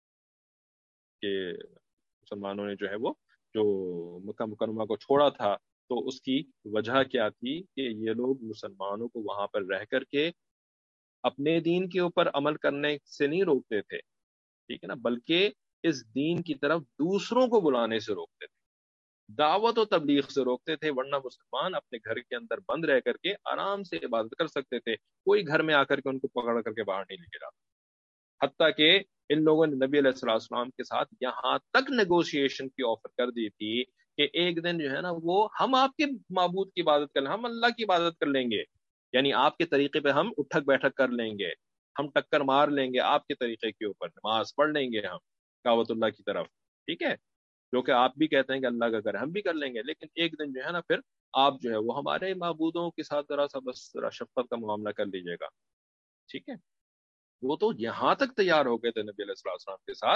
کہ مسلمانوں نے جو ہے وہ جو مکہ مکرمہ کو چھوڑا تھا تو اس کی وجہ کیا تھی کہ یہ لوگ مسلمانوں کو وہاں پر رہ کر کے اپنے دین کے اوپر عمل کرنے سے نہیں روکتے تھے، ٹھیک ہے نا، بلکہ اس دین کی طرف دوسروں کو بلانے سے روکتے تھے، دعوت و تبلیغ سے روکتے تھے. ورنہ مسلمان اپنے گھر کے اندر بند رہ کر کے آرام سے عبادت کر سکتے تھے، کوئی گھر میں آ کر کے ان کو پکڑ کر کے باہر نہیں لے کے جاتا. حتیٰ کہ ان لوگوں نے نبی علیہ السلام کے ساتھ یہاں تک نیگوشیشن کی آفر کر دی تھی کہ ایک دن جو ہے نا وہ ہم آپ کے معبود کی عبادت کر لیں، ہم اللہ کی عبادت کر لیں گے، یعنی آپ کے طریقے پہ ہم اٹھک بیٹھک کر لیں گے، ہم ٹکر مار لیں گے آپ کے طریقے کے اوپر، نماز پڑھ لیں گے ہم کعبۃ اللہ کی طرف، ٹھیک ہے، جو کہ آپ بھی کہتے ہیں کہ اللہ کا گھر ہم بھی کر لیں گے. لیکن ایک دن جو ہے نا پھر آپ جو ہے وہ ہمارے معبودوں کے ساتھ ذرا سا بس ذرا شفقت کا معاملہ کر لیجیے گا. ٹھیک ہے، وہ تو یہاں تک تیار ہو گئے تھے نبی علیہ السلام کے ساتھ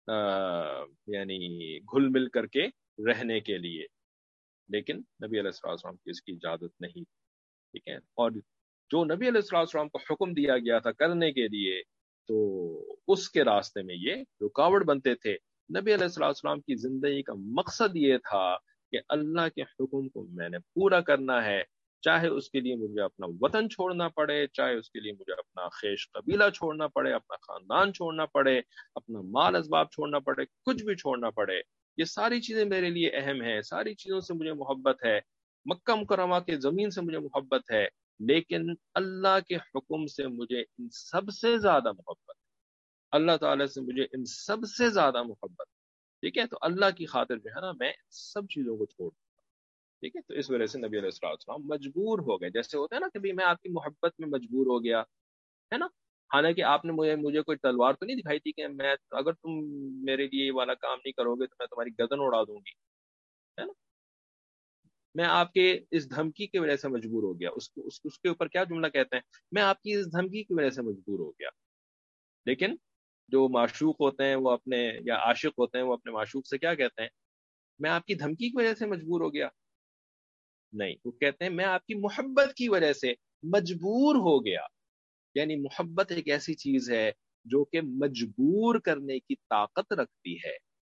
یعنی گھل مل کر کے رہنے کے لیے، لیکن نبی علیہ السلام کی اس کی اجازت نہیں، ٹھیک ہے. اور جو نبی علیہ السلام کو حکم دیا گیا تھا کرنے کے لیے، تو اس کے راستے میں یہ رکاوٹ بنتے تھے. نبی علیہ السلام کی زندگی کا مقصد یہ تھا کہ اللہ کے حکم کو میں نے پورا کرنا ہے، چاہے اس کے لیے مجھے اپنا وطن چھوڑنا پڑے، چاہے اس کے لیے مجھے اپنا خیش قبیلہ چھوڑنا پڑے، اپنا خاندان چھوڑنا پڑے، اپنا مال اسباب چھوڑنا پڑے، کچھ بھی چھوڑنا پڑے. یہ ساری چیزیں میرے لیے اہم ہیں، ساری چیزوں سے مجھے محبت ہے، مکہ مکرمہ کے زمین سے مجھے محبت ہے، لیکن اللہ کے حکم سے مجھے ان سب سے زیادہ محبت ہے، اللہ تعالیٰ سے مجھے ان سب سے زیادہ محبت ہے. ٹھیک ہے، تو اللہ کی خاطر جو ہے نا میں سب چیزوں کو چھوڑ دوں. ٹھیک ہے، تو اس وجہ سے نبی علیہ السلام مجبور ہو گئے. جیسے ہوتا ہے نا کہ میں آپ کی محبت میں مجبور ہو گیا، ہے نا. حالانکہ آپ نے مجھے کوئی تلوار تو نہیں دکھائی تھی کہ میں اگر تم میرے لیے یہ والا کام نہیں کرو گے تو میں تمہاری گردن اڑا دوں گی، ہے نا. میں آپ کے اس دھمکی کی وجہ سے مجبور ہو گیا. اس کے اوپر کیا جملہ کہتے ہیں، میں آپ کی اس دھمکی کی وجہ سے مجبور ہو گیا. لیکن جو معشوق ہوتے ہیں وہ اپنے، یا عاشق ہوتے ہیں وہ اپنے معشوق سے کیا کہتے ہیں، میں آپ کی دھمکی کی وجہ سے مجبور ہو گیا. نہیں، وہ کہتے ہیں میں آپ کی محبت کی وجہ سے مجبور ہو گیا. یعنی محبت ایک ایسی چیز ہے جو کہ مجبور کرنے کی طاقت رکھتی ہے.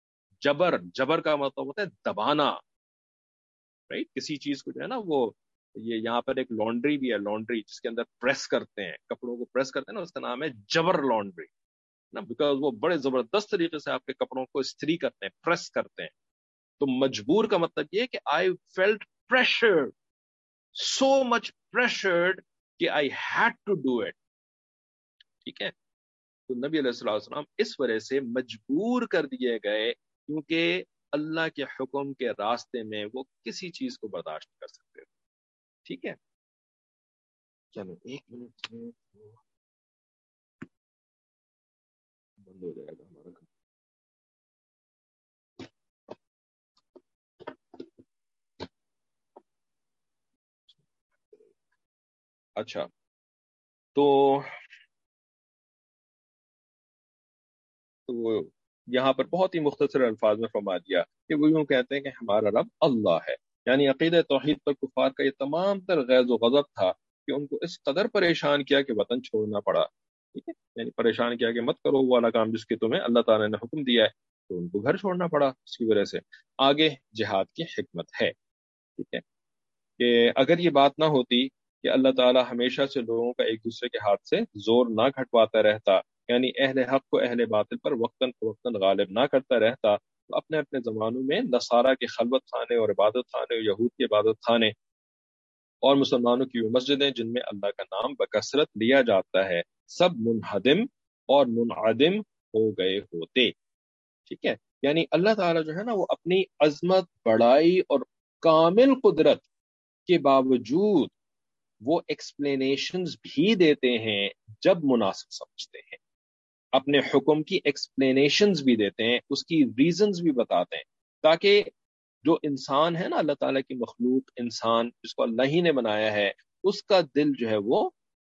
جبر کا مطلب ہوتا ہے دبانا، رائٹ. کسی چیز کو جو ہے نا وہ، یہ یہاں پر ایک لانڈری بھی ہے، لانڈری جس کے اندر پریس کرتے ہیں کپڑوں کو، پریس کرتے ہیں نا، اس کا نام ہے جبر لانڈری نا، بیکاز وہ بڑے زبردست طریقے سے آپ کے کپڑوں کو استری کرتے ہیں، پریس کرتے ہیں. تو مجبور کا مطلب یہ کہ I felt pressure, so much pressured کہ I had to do it. ٹھیک ہے، تو نبی علیہ السلام اس وجہ سے مجبور کر دیے گئے، کیونکہ اللہ کے حکم کے راستے میں وہ کسی چیز کو برداشت کر سکتے تھے. ٹھیک ہے، چلو 1 منٹ میں بند ہو جائے گا ہمارا کام. اچھا، تو یہاں پر بہت ہی مختصر الفاظ میں فرما دیا کہ وہ یوں کہتے ہیں کہ ہمارا رب اللہ ہے. یعنی عقیدہ توحید پر کفار کا یہ تمام تر غیظ و غضب تھا کہ ان کو اس قدر پریشان کیا کہ وطن چھوڑنا پڑا. ٹھیک ہے، یعنی پریشان کیا کہ مت کرو وہ والا کام جس کے تمہیں اللہ تعالیٰ نے حکم دیا ہے، تو ان کو گھر چھوڑنا پڑا اس کی وجہ سے. آگے جہاد کی حکمت ہے. ٹھیک ہے، کہ اگر یہ بات نہ ہوتی کہ اللہ تعالیٰ ہمیشہ سے لوگوں کا ایک دوسرے کے ہاتھ سے زور نہ گھٹواتا رہتا، یعنی اہل حق کو اہل باطل پر وقتاً فوقتاً غالب نہ کرتا رہتا، تو اپنے اپنے زمانوں میں نصارہ کے خلوت خانے اور عبادت خانے اور یہود کے عبادت خانے اور مسلمانوں کی وہ مسجدیں جن میں اللہ کا نام بکثرت لیا جاتا ہے، سب منہدم اور منعدم ہو گئے ہوتے. ٹھیک ہے، یعنی اللہ تعالیٰ جو ہے نا وہ اپنی عظمت، بڑائی اور کامل قدرت کے باوجود وہ ایکسپلینیشنز بھی دیتے ہیں جب مناسب سمجھتے ہیں. اپنے حکم کی ایکسپلینیشنز بھی دیتے ہیں، اس کی ریزنز بھی بتاتے ہیں، تاکہ جو انسان ہے نا، اللہ تعالیٰ کی مخلوق انسان جس کو اللہ ہی نے بنایا ہے، اس کا دل جو ہے وہ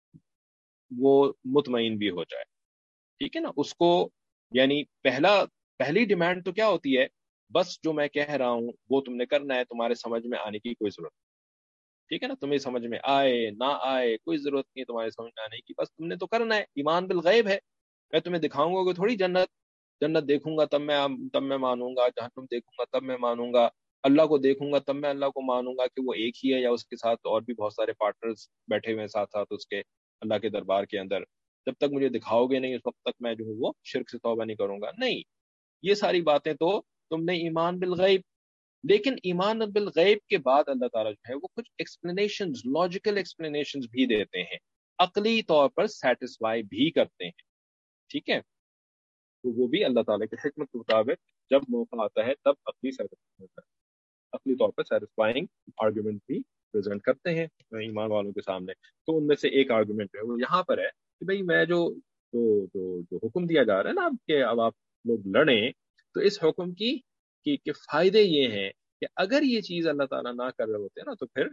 مطمئن بھی ہو جائے. ٹھیک ہے نا، اس کو یعنی پہلی ڈیمانڈ تو کیا ہوتی ہے، بس جو میں کہہ رہا ہوں وہ تم نے کرنا ہے، تمہارے سمجھ میں آنے کی کوئی ضرورت نہیں. ٹھیک ہے نا، تمہیں سمجھ میں آئے نہ آئے کوئی ضرورت نہیں تمہارے سمجھ میں آنے کی، بس تم نے تو کرنا ہے. ایمان بالغیب ہے، میں تمہیں دکھاؤں گا کہ تھوڑی جنت دیکھوں گا تب میں مانوں گا، جہنم دیکھوں گا تب میں مانوں گا، اللہ کو دیکھوں گا تب میں اللہ کو مانوں گا کہ وہ ایک ہی ہے یا اس کے ساتھ اور بھی بہت سارے پارٹنرز بیٹھے ہوئے ہیں ساتھ ساتھ اس کے اللہ کے دربار کے اندر. جب تک مجھے دکھاؤ گے نہیں اس وقت تک میں جو ہوں وہ شرک سے توبہ نہیں کروں گا. نہیں، یہ ساری باتیں تو تم نے ایمان بالغیب. لیکن ایمان بالغیب کے بعد اللہ تعالیٰ جو ہے وہ کچھ ایکسپلینیشنز، لاجیکل ایکسپلینیشنز بھی دیتے ہیں، عقلی طور پر سیٹسفائی بھی کرتے ہیں. ٹھیک ہے، تو وہ بھی اللہ تعالیٰ کی حکمت کے مطابق جب موقع آتا ہے تب عقلی طور پر سیٹسفائنگ آرگومنٹ بھی پریزنٹ کرتے ہیں ایمان والوں کے سامنے. تو ان میں سے ایک آرگومنٹ جو ہے وہ یہاں پر ہے کہ بھئی میں جو حکم دیا جا رہا ہے نا کہ اب آپ لوگ لڑیں، تو اس حکم کی کہ فائدے یہ ہیں کہ اگر یہ چیز اللہ تعالیٰ نہ کر رہے ہوتے نا تو پھر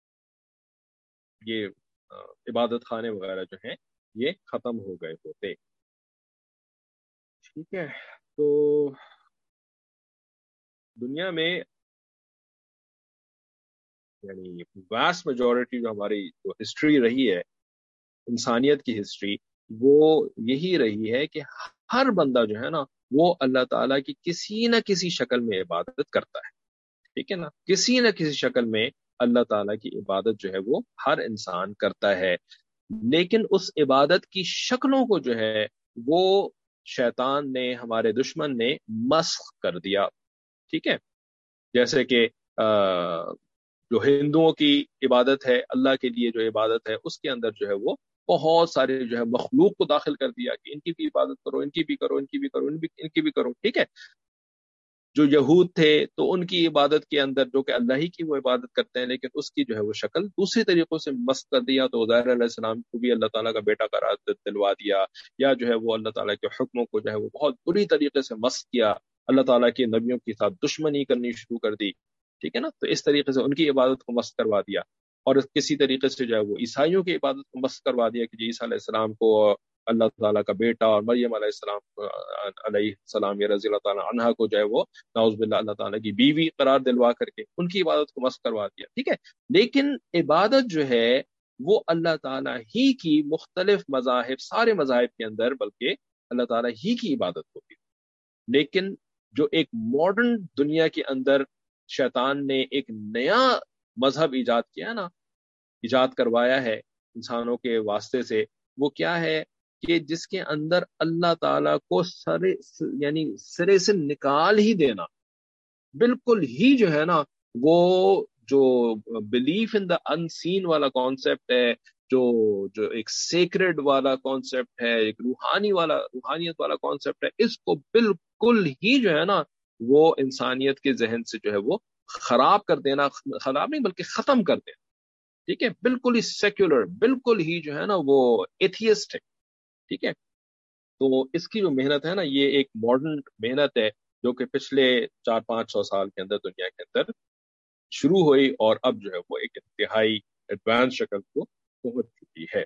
یہ عبادت خانے وغیرہ جو ہیں یہ ختم ہو گئے ہوتے. ٹھیک ہے، تو دنیا میں یعنی واسٹ میجورٹی جو ہماری جو ہسٹری رہی ہے انسانیت کی ہسٹری، وہ یہی رہی ہے کہ ہر بندہ جو ہے نا وہ اللہ تعالیٰ کی کسی نہ کسی شکل میں عبادت کرتا ہے، ٹھیک ہے نا، کسی نہ کسی شکل میں اللہ تعالیٰ کی عبادت جو ہے وہ ہر انسان کرتا ہے، لیکن اس عبادت کی شکلوں کو جو ہے وہ شیطان نے، ہمارے دشمن نے مسخ کر دیا، ٹھیک ہے۔ جیسے کہ جو ہندوؤں کی عبادت ہے، اللہ کے لیے جو عبادت ہے، اس کے اندر جو ہے وہ بہت سارے جو ہے مخلوق کو داخل کر دیا کہ ان کی بھی عبادت کرو، ان کی بھی کرو، ان کی بھی کرو، ان کی بھی کرو، ٹھیک ہے۔ جو یہود تھے تو ان کی عبادت کے اندر جو کہ اللہ ہی کی وہ عبادت کرتے ہیں، لیکن اس کی جو ہے وہ شکل دوسری طریقوں سے مسخ کر دیا، تو عزیر علیہ السلام کو بھی اللہ تعالیٰ کا بیٹا قرار دلوا دیا، یا جو ہے وہ اللہ تعالیٰ کے حکموں کو جو ہے وہ بہت بری طریقے سے مسخ کیا، اللہ تعالیٰ کے نبیوں کے ساتھ دشمنی کرنی شروع کر دی، ٹھیک ہے نا۔ تو اس طریقے سے ان کی عبادت کو مسخ کروا دیا، اور کسی طریقے سے جو ہے وہ عیسائیوں کی عبادت کو مسخ کروا دیا کہ عیسیٰ علیہ السلام کو اللہ تعالیٰ کا بیٹا، اور مریم علیہ السلام یا رضی اللہ تعالیٰ عنہا کو جو ہے وہ نعوذ باللہ اللہ تعالیٰ کی بیوی قرار دلوا کر کے ان کی عبادت کو مسخ کروا دیا، ٹھیک ہے۔ لیکن عبادت جو ہے وہ اللہ تعالیٰ ہی کی مختلف مذاہب، سارے مذاہب کے اندر بلکہ اللہ تعالیٰ ہی کی عبادت ہوتی ہے، لیکن جو ایک ماڈرن دنیا کے اندر شیطان نے ایک نیا مذہب ایجاد کیا نا، ایجاد کروایا ہے انسانوں کے واسطے سے، وہ کیا ہے کہ جس کے اندر اللہ تعالیٰ کو سرے سے نکال ہی دینا، بالکل ہی جو ہے نا وہ جو بلیف ان دا ان سین والا کانسیپٹ ہے، جو ایک سیکرڈ والا کانسیپٹ ہے، ایک روحانیت والا کانسیپٹ ہے، اس کو بالکل ہی جو ہے نا وہ انسانیت کے ذہن سے جو ہے وہ خراب کر دینا، خراب نہیں بلکہ ختم کر دینا، ٹھیک ہے، بالکل ہی سیکولر، بالکل ہی جو ہے نا وہ ایتھیسٹ ہے، ٹھیک ہے۔ تو اس کی جو محنت ہے نا یہ ایک ماڈرن محنت ہے جو کہ پچھلے 400-500 سال کے اندر دنیا کے اندر شروع ہوئی، اور اب جو ہے وہ ایک انتہائی ایڈوانس شکل کو پہنچ چکی ہے۔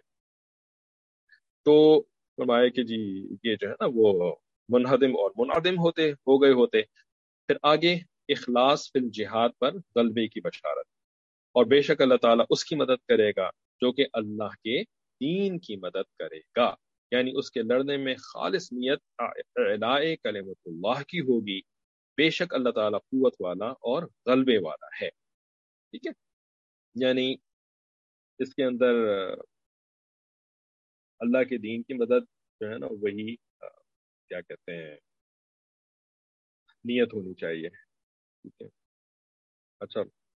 تو فرمایا کہ جی یہ جو ہے نا وہ منہدم اور منعدم ہو گئے، پھر آگے اخلاص فی الجہاد پر غلبے کی بشارت، اور بے شک اللہ تعالیٰ اس کی مدد کرے گا جو کہ اللہ کے دین کی مدد کرے گا، یعنی اس کے لڑنے میں خالص نیت اعلاء کلمت اللہ کی ہوگی، بے شک اللہ تعالیٰ قوت والا اور غلبے والا ہے، ٹھیک ہے۔ یعنی اس کے اندر اللہ کے دین کی مدد جو ہے نا وہی کیا کہتے ہیں نیت ہونی چاہیے، ٹھیک ہے۔ اچھا،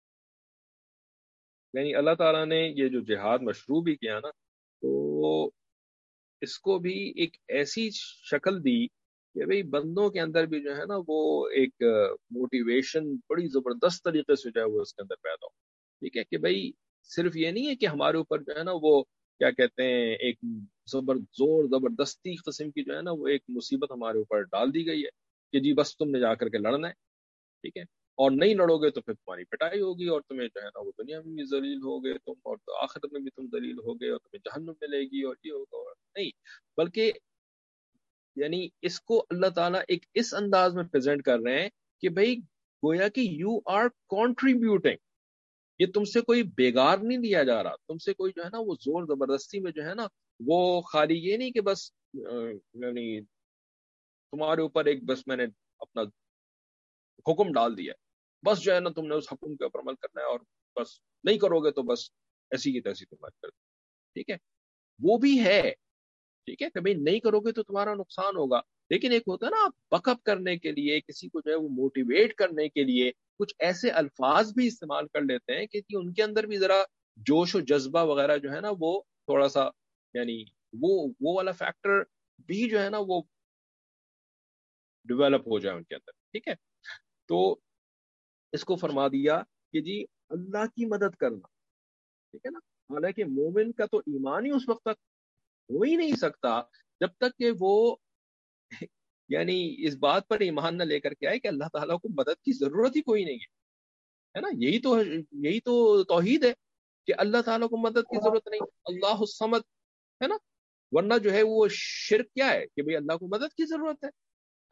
یعنی اللہ تعالیٰ نے یہ جو جہاد مشروع بھی کیا نا، تو اس کو بھی ایک ایسی شکل دی کہ بھئی بندوں کے اندر بھی جو ہے نا وہ ایک موٹیویشن بڑی زبردست طریقے سے جو ہے وہ اس کے اندر پیدا ہو، ٹھیک ہے، کہ بھئی صرف یہ نہیں ہے کہ ہمارے اوپر جو ہے نا وہ کیا کہتے ہیں ایک زبردستی قسم کی جو ہے نا وہ ایک مصیبت ہمارے اوپر ڈال دی گئی ہے کہ جی بس تم نے جا کر کے لڑنا ہے، ٹھیک ہے، اور نہیں لڑو گے تو پھر تمہاری پٹائی ہوگی، اور تمہیں جو ہے نا وہ دنیا میں بھی ذلیل ہوگے تم، اور آخرت میں بھی تم ذلیل ہوگے، اور تمہیں جہنم ملے گی، اور یہ ہوگا، اور نہیں، بلکہ یعنی اس کو اللہ تعالیٰ ایک اس انداز میں پریزنٹ کر رہے ہیں کہ بھئی گویا کہ یو آر کنٹریبیوٹنگ، یہ تم سے کوئی بیگار نہیں لیا جا رہا، تم سے کوئی جو ہے نا وہ زور زبردستی میں جو ہے نا وہ خالی یہ نہیں کہ بس یعنی تمہارے اوپر ایک بس میں نے اپنا حکم ڈال دیا، بس جو ہے نا تم نے اس حکم کے اوپر عمل کرنا ہے، اور بس نہیں کرو گے تو بس ایسی کی تیسی تم کر دو، ٹھیک ہے، وہ بھی ہے، ٹھیک ہے، کہ بھئی نہیں کرو گے تو تمہارا نقصان ہوگا، لیکن ایک ہوتا ہے نا آپ بک اپ کرنے کے لیے، کسی کو جو ہے وہ موٹیویٹ کرنے کے لیے کچھ ایسے الفاظ بھی استعمال کر لیتے ہیں کہ ان کے اندر بھی ذرا جوش و جذبہ وغیرہ جو ہے نا وہ تھوڑا سا یعنی وہ والا فیکٹر بھی جو ہے نا وہ ڈیولپ ہو جائے ان کے اندر، ٹھیک ہے۔ تو اس کو فرما دیا کہ جی اللہ کی مدد کرنا، ٹھیک ہے نا، حالانکہ مومن کا تو ایمان ہی اس وقت تک ہو ہی نہیں سکتا جب تک کہ وہ یعنی اس بات پر ایمان نہ لے کر کے آئے کہ اللہ تعالیٰ کو مدد کی ضرورت ہی کوئی نہیں ہے نا، یہی تو توحید ہے کہ اللہ تعالیٰ کو مدد کی ضرورت نہیں، اللہ الصمد ہے نا، ورنہ جو ہے وہ شرک کیا ہے کہ بھئی اللہ کو مدد کی ضرورت ہے،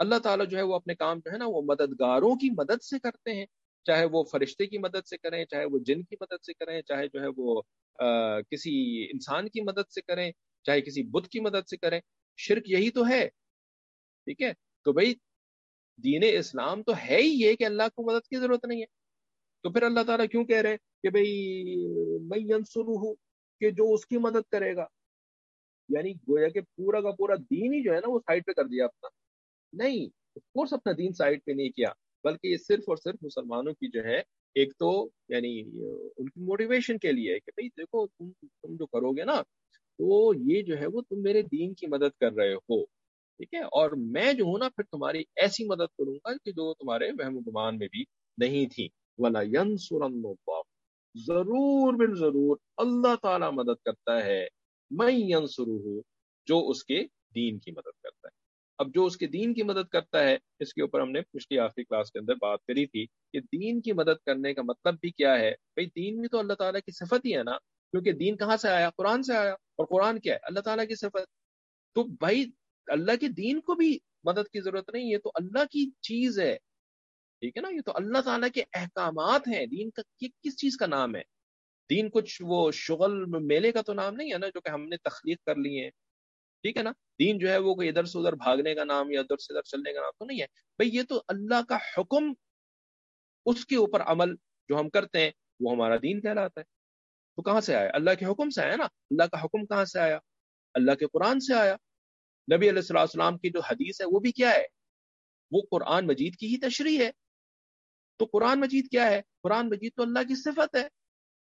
اللہ تعالیٰ جو ہے وہ اپنے کام جو ہے نا وہ مددگاروں کی مدد سے کرتے ہیں، چاہے وہ فرشتے کی مدد سے کریں، چاہے وہ جن کی مدد سے کریں، چاہے جو ہے وہ کسی انسان کی مدد سے کریں، چاہے کسی بت کی مدد سے کریں. شرک یہی تو ہے. ٹھیک ہے، تو بھائی دین اسلام تو ہے ہی یہ کہ اللہ کو مدد کی ضرورت نہیں ہے. تو پھر اللہ تعالیٰ کیوں کہہ رہے ہیں کہ بھائی میں ینصرہ، کہ جو اس کی مدد کرے گا؟ یعنی گویا کہ پورا کا پورا دین ہی جو ہے نا وہ سائڈ پہ کر دیا اپنا. نہیں، آف کورس اپنا دین سائڈ پہ نہیں کیا، بلکہ یہ صرف اور صرف مسلمانوں کی جو ہے ایک تو یعنی ان کی موٹیویشن کے لیے ہے کہ بھئی دیکھو تم جو کرو گے نا تو یہ جو ہے وہ تم میرے دین کی مدد کر رہے ہو. ٹھیک ہے، اور میں جو ہوں نا پھر تمہاری ایسی مدد کروں گا کہ جو تمہارے وہم و گمان میں بھی نہیں تھی. وَلَيَنْصُرَنَّ اللَّهُ، ضرور بالضرور اللہ تعالیٰ مدد کرتا ہے مَن يَنْصُرُهُ، جو اس کے دین کی مدد کرتا ہے. اب جو اس کے دین کی مدد کرتا ہے، اس کے اوپر ہم نے پچھلی آخری کلاس کے اندر بات کری تھی کہ دین کی مدد کرنے کا مطلب بھی کیا ہے. بھئی دین بھی تو اللہ تعالیٰ کی صفت ہی ہے نا، کیونکہ دین کہاں سے آیا؟ قرآن سے آیا، اور قرآن کیا ہے؟ اللہ تعالیٰ کی صفت. تو بھائی اللہ کے دین کو بھی مدد کی ضرورت نہیں، یہ تو اللہ کی چیز ہے. ٹھیک ہے نا، یہ تو اللہ تعالیٰ کے احکامات ہیں. دین کا کس چیز کا نام ہے؟ دین کچھ وہ شغل میلے کا تو نام نہیں ہے نا جو کہ ہم نے تخلیق کر لیے ہیں. ٹھیک ہے نا، دین جو ہے وہ کوئی ادھر سے ادھر بھاگنے کا نام یا ادھر سے ادھر چلنے کا نام تو نہیں ہے. بھئی یہ تو اللہ کا حکم، اس کے اوپر عمل جو ہم کرتے ہیں وہ ہمارا دین کہلاتا ہے. تو کہاں سے آیا؟ اللہ کے حکم سے آیا نا. اللہ کا حکم کہاں سے آیا؟ اللہ کے قرآن سے آیا. نبی علیہ السلام کی جو حدیث ہے وہ بھی کیا ہے؟ وہ قرآن مجید کی ہی تشریح ہے. تو قرآن مجید کیا ہے؟ قرآن مجید تو اللہ کی صفت ہے.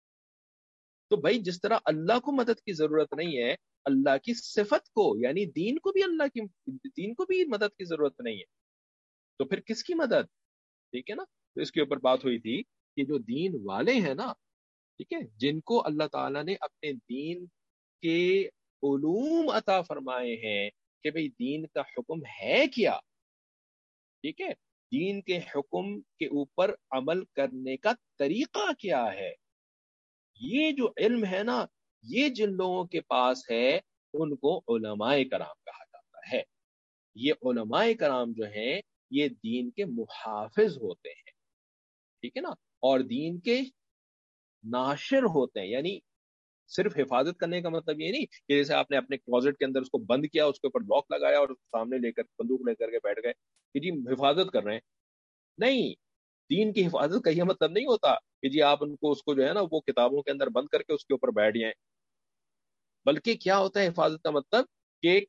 تو بھائی جس طرح اللہ کو مدد کی ضرورت نہیں ہے، اللہ کی صفت کو یعنی دین کو بھی دین کو بھی مدد کی ضرورت نہیں ہے. تو پھر کس کی مدد؟ ٹھیک ہے نا، تو اس کے اوپر بات ہوئی تھی کہ جو دین والے ہیں نا، ٹھیک ہے، جن کو اللہ تعالیٰ نے اپنے دین کے علوم عطا فرمائے ہیں کہ بھئی دین کا حکم ہے کیا. ٹھیک ہے، دین کے حکم کے اوپر عمل کرنے کا طریقہ کیا ہے، یہ جو علم ہے نا، یہ جن لوگوں کے پاس ہے ان کو علماء کرام کہا جاتا ہے. یہ علماء کرام جو ہیں یہ دین کے محافظ ہوتے ہیں. ٹھیک ہے نا، اور دین کے ناشر ہوتے ہیں. یعنی صرف حفاظت کرنے کا مطلب یہ نہیں کہ جیسے آپ نے اپنے کلوزٹ کے اندر اس کو بند کیا، اس کے اوپر لاک لگایا اور سامنے لے کر بندوق لے کر کے بیٹھ گئے کہ جی حفاظت کر رہے ہیں. نہیں، دین کی حفاظت کا یہ مطلب نہیں ہوتا کہ جی آپ ان کو اس کو جو ہے نا وہ کتابوں کے اندر بند کر کے اس کے اوپر بیٹھ جائیں. بلکہ کیا ہوتا ہے حفاظت کا مطلب؟ کہ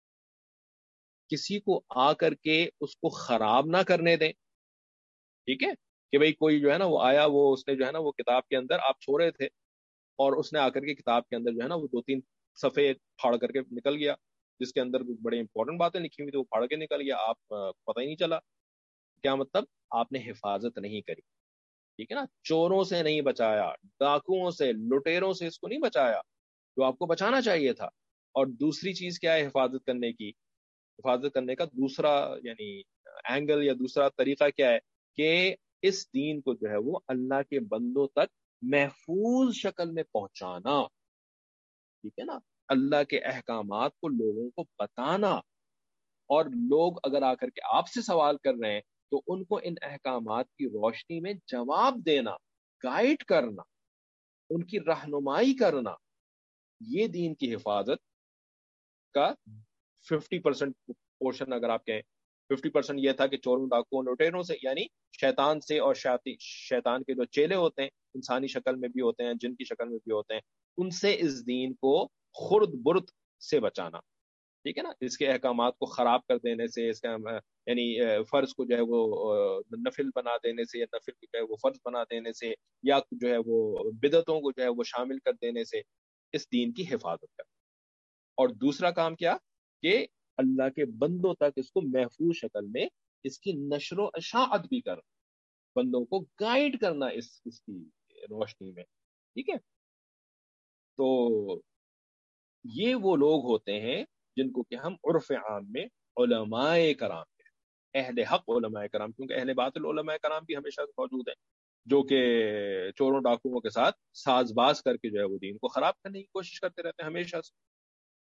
کسی کو آ کر کے اس کو خراب نہ کرنے دیں. ٹھیک ہے، کہ بھئی کوئی جو ہے نا وہ آیا، وہ اس نے جو ہے نا وہ کتاب کے اندر آپ چھو رہے تھے اور اس نے آ کر کے کتاب کے اندر جو ہے نا وہ 2-3 صفحے پھاڑ کر کے نکل گیا جس کے اندر بڑے امپورٹنٹ باتیں لکھی ہوئی تھی، وہ پھاڑ کے نکل گیا، آپ پتہ ہی نہیں چلا. کیا مطلب؟ آپ نے حفاظت نہیں کری. ٹھیک ہے نا، چوروں سے نہیں بچایا، ڈاکوؤں سے، لٹیروں سے اس کو نہیں بچایا جو آپ کو بچانا چاہیے تھا. اور دوسری چیز کیا ہے حفاظت کرنے کی؟ حفاظت کرنے کا دوسرا یعنی اینگل یا دوسرا طریقہ کیا ہے کہ اس دین کو جو ہے وہ اللہ کے بندوں تک محفوظ شکل میں پہنچانا. ٹھیک ہے نا، اللہ کے احکامات کو لوگوں کو بتانا، اور لوگ اگر آ کر کے آپ سے سوال کر رہے ہیں تو ان کو ان احکامات کی روشنی میں جواب دینا، گائیڈ کرنا، ان کی رہنمائی کرنا. یہ دین کی حفاظت کا 50% پورشن اگر آپ کہیں. 50% یہ تھا کہ چوروں ڈاکوؤں لٹیروں سے، یعنی شیطان سے، اور شیطان کے جو چیلے ہوتے ہیں انسانی شکل میں بھی ہوتے ہیں، جن کی شکل میں بھی ہوتے ہیں، ان سے اس دین کو خرد برد سے بچانا. ٹھیک ہے نا، اس کے احکامات کو خراب کر دینے سے، اس کا یعنی فرض کو جو ہے وہ نفل بنا دینے سے، یا نفل کو جو ہے وہ فرض بنا دینے سے، یا جو ہے وہ بدعتوں کو جو ہے وہ شامل کر دینے سے اس دین کی حفاظت کرنا. اور دوسرا کام کیا کہ اللہ کے بندوں تک اس کو محفوظ شکل میں اس کی نشر و اشاعت بھی کرنا، بندوں کو گائیڈ کرنا اس کی روشنی میں. ٹھیک ہے، تو یہ وہ لوگ ہوتے ہیں جن کو کہ ہم عرف عام میں علماء کرام ہیں. اہل حق علماء کرام، کیونکہ اہل باطل علماء کرام بھی ہمیشہ موجود ہیں جو کہ چوروں ڈاکوؤں کے ساتھ ساز باز کر کے جو ہے وہ دین کو خراب کرنے کی کوشش کرتے رہتے ہیں ہمیشہ سے، ہے نا.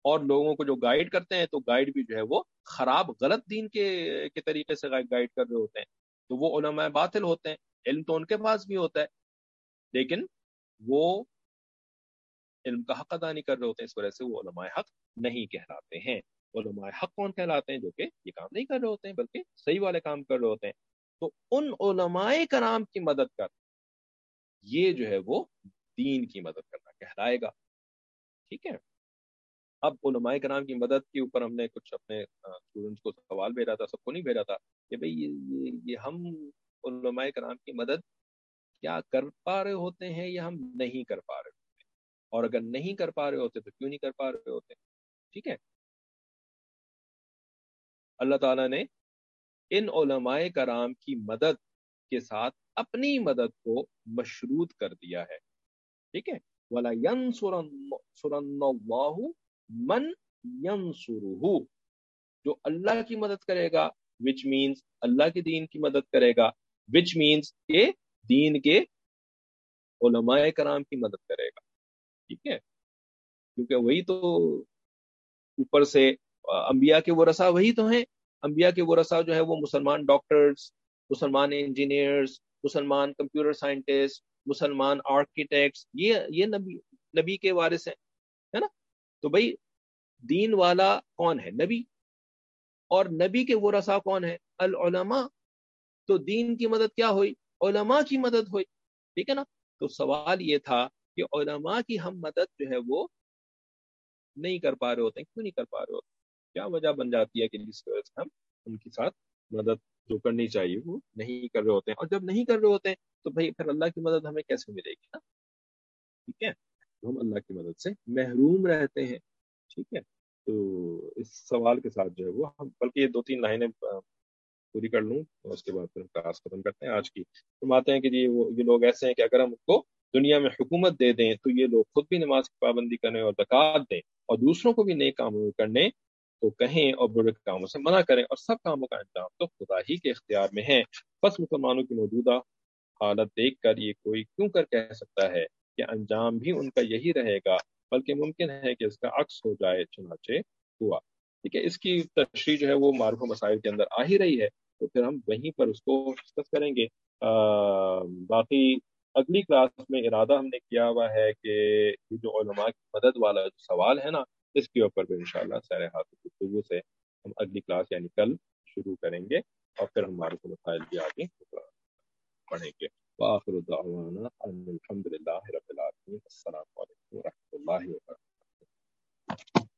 اور لوگوں کو جو گائیڈ کرتے ہیں تو گائیڈ بھی جو ہے وہ خراب غلط دین کے طریقے سے گائیڈ کر رہے ہوتے ہیں، تو وہ علماء باطل ہوتے ہیں. علم تو ان کے پاس بھی ہوتا ہے لیکن وہ علم کا حق ادا نہیں کر رہے ہوتے ہیں، اس وجہ سے وہ علماء حق نہیں کہلاتے ہیں. علماء حق کون کہلاتے ہیں؟ جو کہ یہ کام نہیں کر رہے ہوتے ہیں بلکہ صحیح والے کام کر رہے ہوتے ہیں. تو ان علماء کرام کی مدد کر، یہ جو ہے وہ دین کی مدد کرنا کہلائے گا. ٹھیک ہے. اب علماء کرام کی مدد کے اوپر ہم نے کچھ اپنے اسٹوڈنٹس کو سوال بھیجا تھا، سب کو نہیں بھیجا تھا کہ بھئی یہ ہم علماء کرام کی مدد کیا کر پا رہے ہوتے ہیں یا ہم نہیں کر پا رہے ہوتے ہیں، اور اگر نہیں کر پا رہے ہوتے تو کیوں نہیں کر پا رہے ہوتے. ٹھیک ہے. اللہ تعالیٰ نے ان علماء کرام کی مدد کے ساتھ اپنی مدد کو مشروط کر دیا ہے. ٹھیک ہے. وَلَا يَنْصُرَنَّ اللَّهُ مَنْ يَنْصُرُهُ، جو اللہ کی مدد کرے گا which means اللہ کے دین کی مدد کرے گا which means کہ دین کے علماء کرام کی مدد کرے گا. ٹھیک ہے. کیونکہ وہی تو اوپر سے انبیاء کے ورثہ وہی تو ہیں. انبیاء کے ورثہ جو ہے وہ مسلمان ڈاکٹرز، مسلمان انجینئرز، مسلمان کمپیوٹر سائنٹسٹ، مسلمان آرکیٹیکٹس، یہ نبی کے وارث ہیں، ہے نا. تو بھائی دین والا کون ہے؟ نبی. اور نبی کے ورثہ کون ہے؟ العلماء. تو دین کی مدد کیا ہوئی؟ علماء کی مدد ہوئی. ٹھیک ہے نا. تو سوال یہ تھا کہ علماء کی ہم مدد جو ہے وہ نہیں کر پا رہے ہوتے ہیں. کیوں نہیں کر پا رہے ہوتے؟ کیا وجہ بن جاتی ہے کہ جس وجہ سے ہم ان کے ساتھ مدد جو کرنی چاہیے وہ نہیں کر رہے ہوتے ہیں. اور جب نہیں کر رہے ہوتے ہیں تو بھائی پھر اللہ کی مدد ہمیں کیسے ملے گی نا. ٹھیک ہے. تو ہم اللہ کی مدد سے محروم رہتے ہیں. ٹھیک ہے. تو اس سوال کے ساتھ جو ہے وہ ہم بلکہ یہ 2-3 لائنیں پوری کر لوں اور اس کے بعد پھر کلاس ختم کرتے ہیں آج کی. ہم آتے ہیں کہ یہ لوگ ایسے ہیں کہ اگر ہم ان کو دنیا میں حکومت دے دیں تو یہ لوگ خود بھی نماز کی پابندی کریں اور زکوٰۃ دیں اور دوسروں کو بھی نیک کام کرنے تو کہیں اور برے کاموں سے منع کریں، اور سب کاموں کا انجام تو خدا ہی کے اختیار میں ہے. بس مسلمانوں کی موجودہ حالت دیکھ کر یہ کوئی کیوں کر کہہ سکتا ہے کہ انجام بھی ان کا یہی رہے گا، بلکہ ممکن ہے کہ اس کا عکس ہو جائے، چنانچہ ہوا. ٹھیک ہے. اس کی تشریح جو ہے وہ معروف مسائل کے اندر آ ہی رہی ہے، تو پھر ہم وہیں پر اس کو ڈسکس کریں گے. باقی اگلی کلاس میں ارادہ ہم نے کیا ہوا ہے کہ یہ جو علماء کی مدد والا جو سوال ہے نا، اس کے اوپر بھی انشاءاللہ سیر ہاتھ گفتگو سے ہم اگلی کلاس یعنی کل شروع کریں گے، اور پھر ہم معروف مسائل بھی آگے پڑھیں گے. وآخر دعوانا ان الحمد للہ رب العالمین. السلام علیکم ورحمۃ اللہ وبرکاتہ.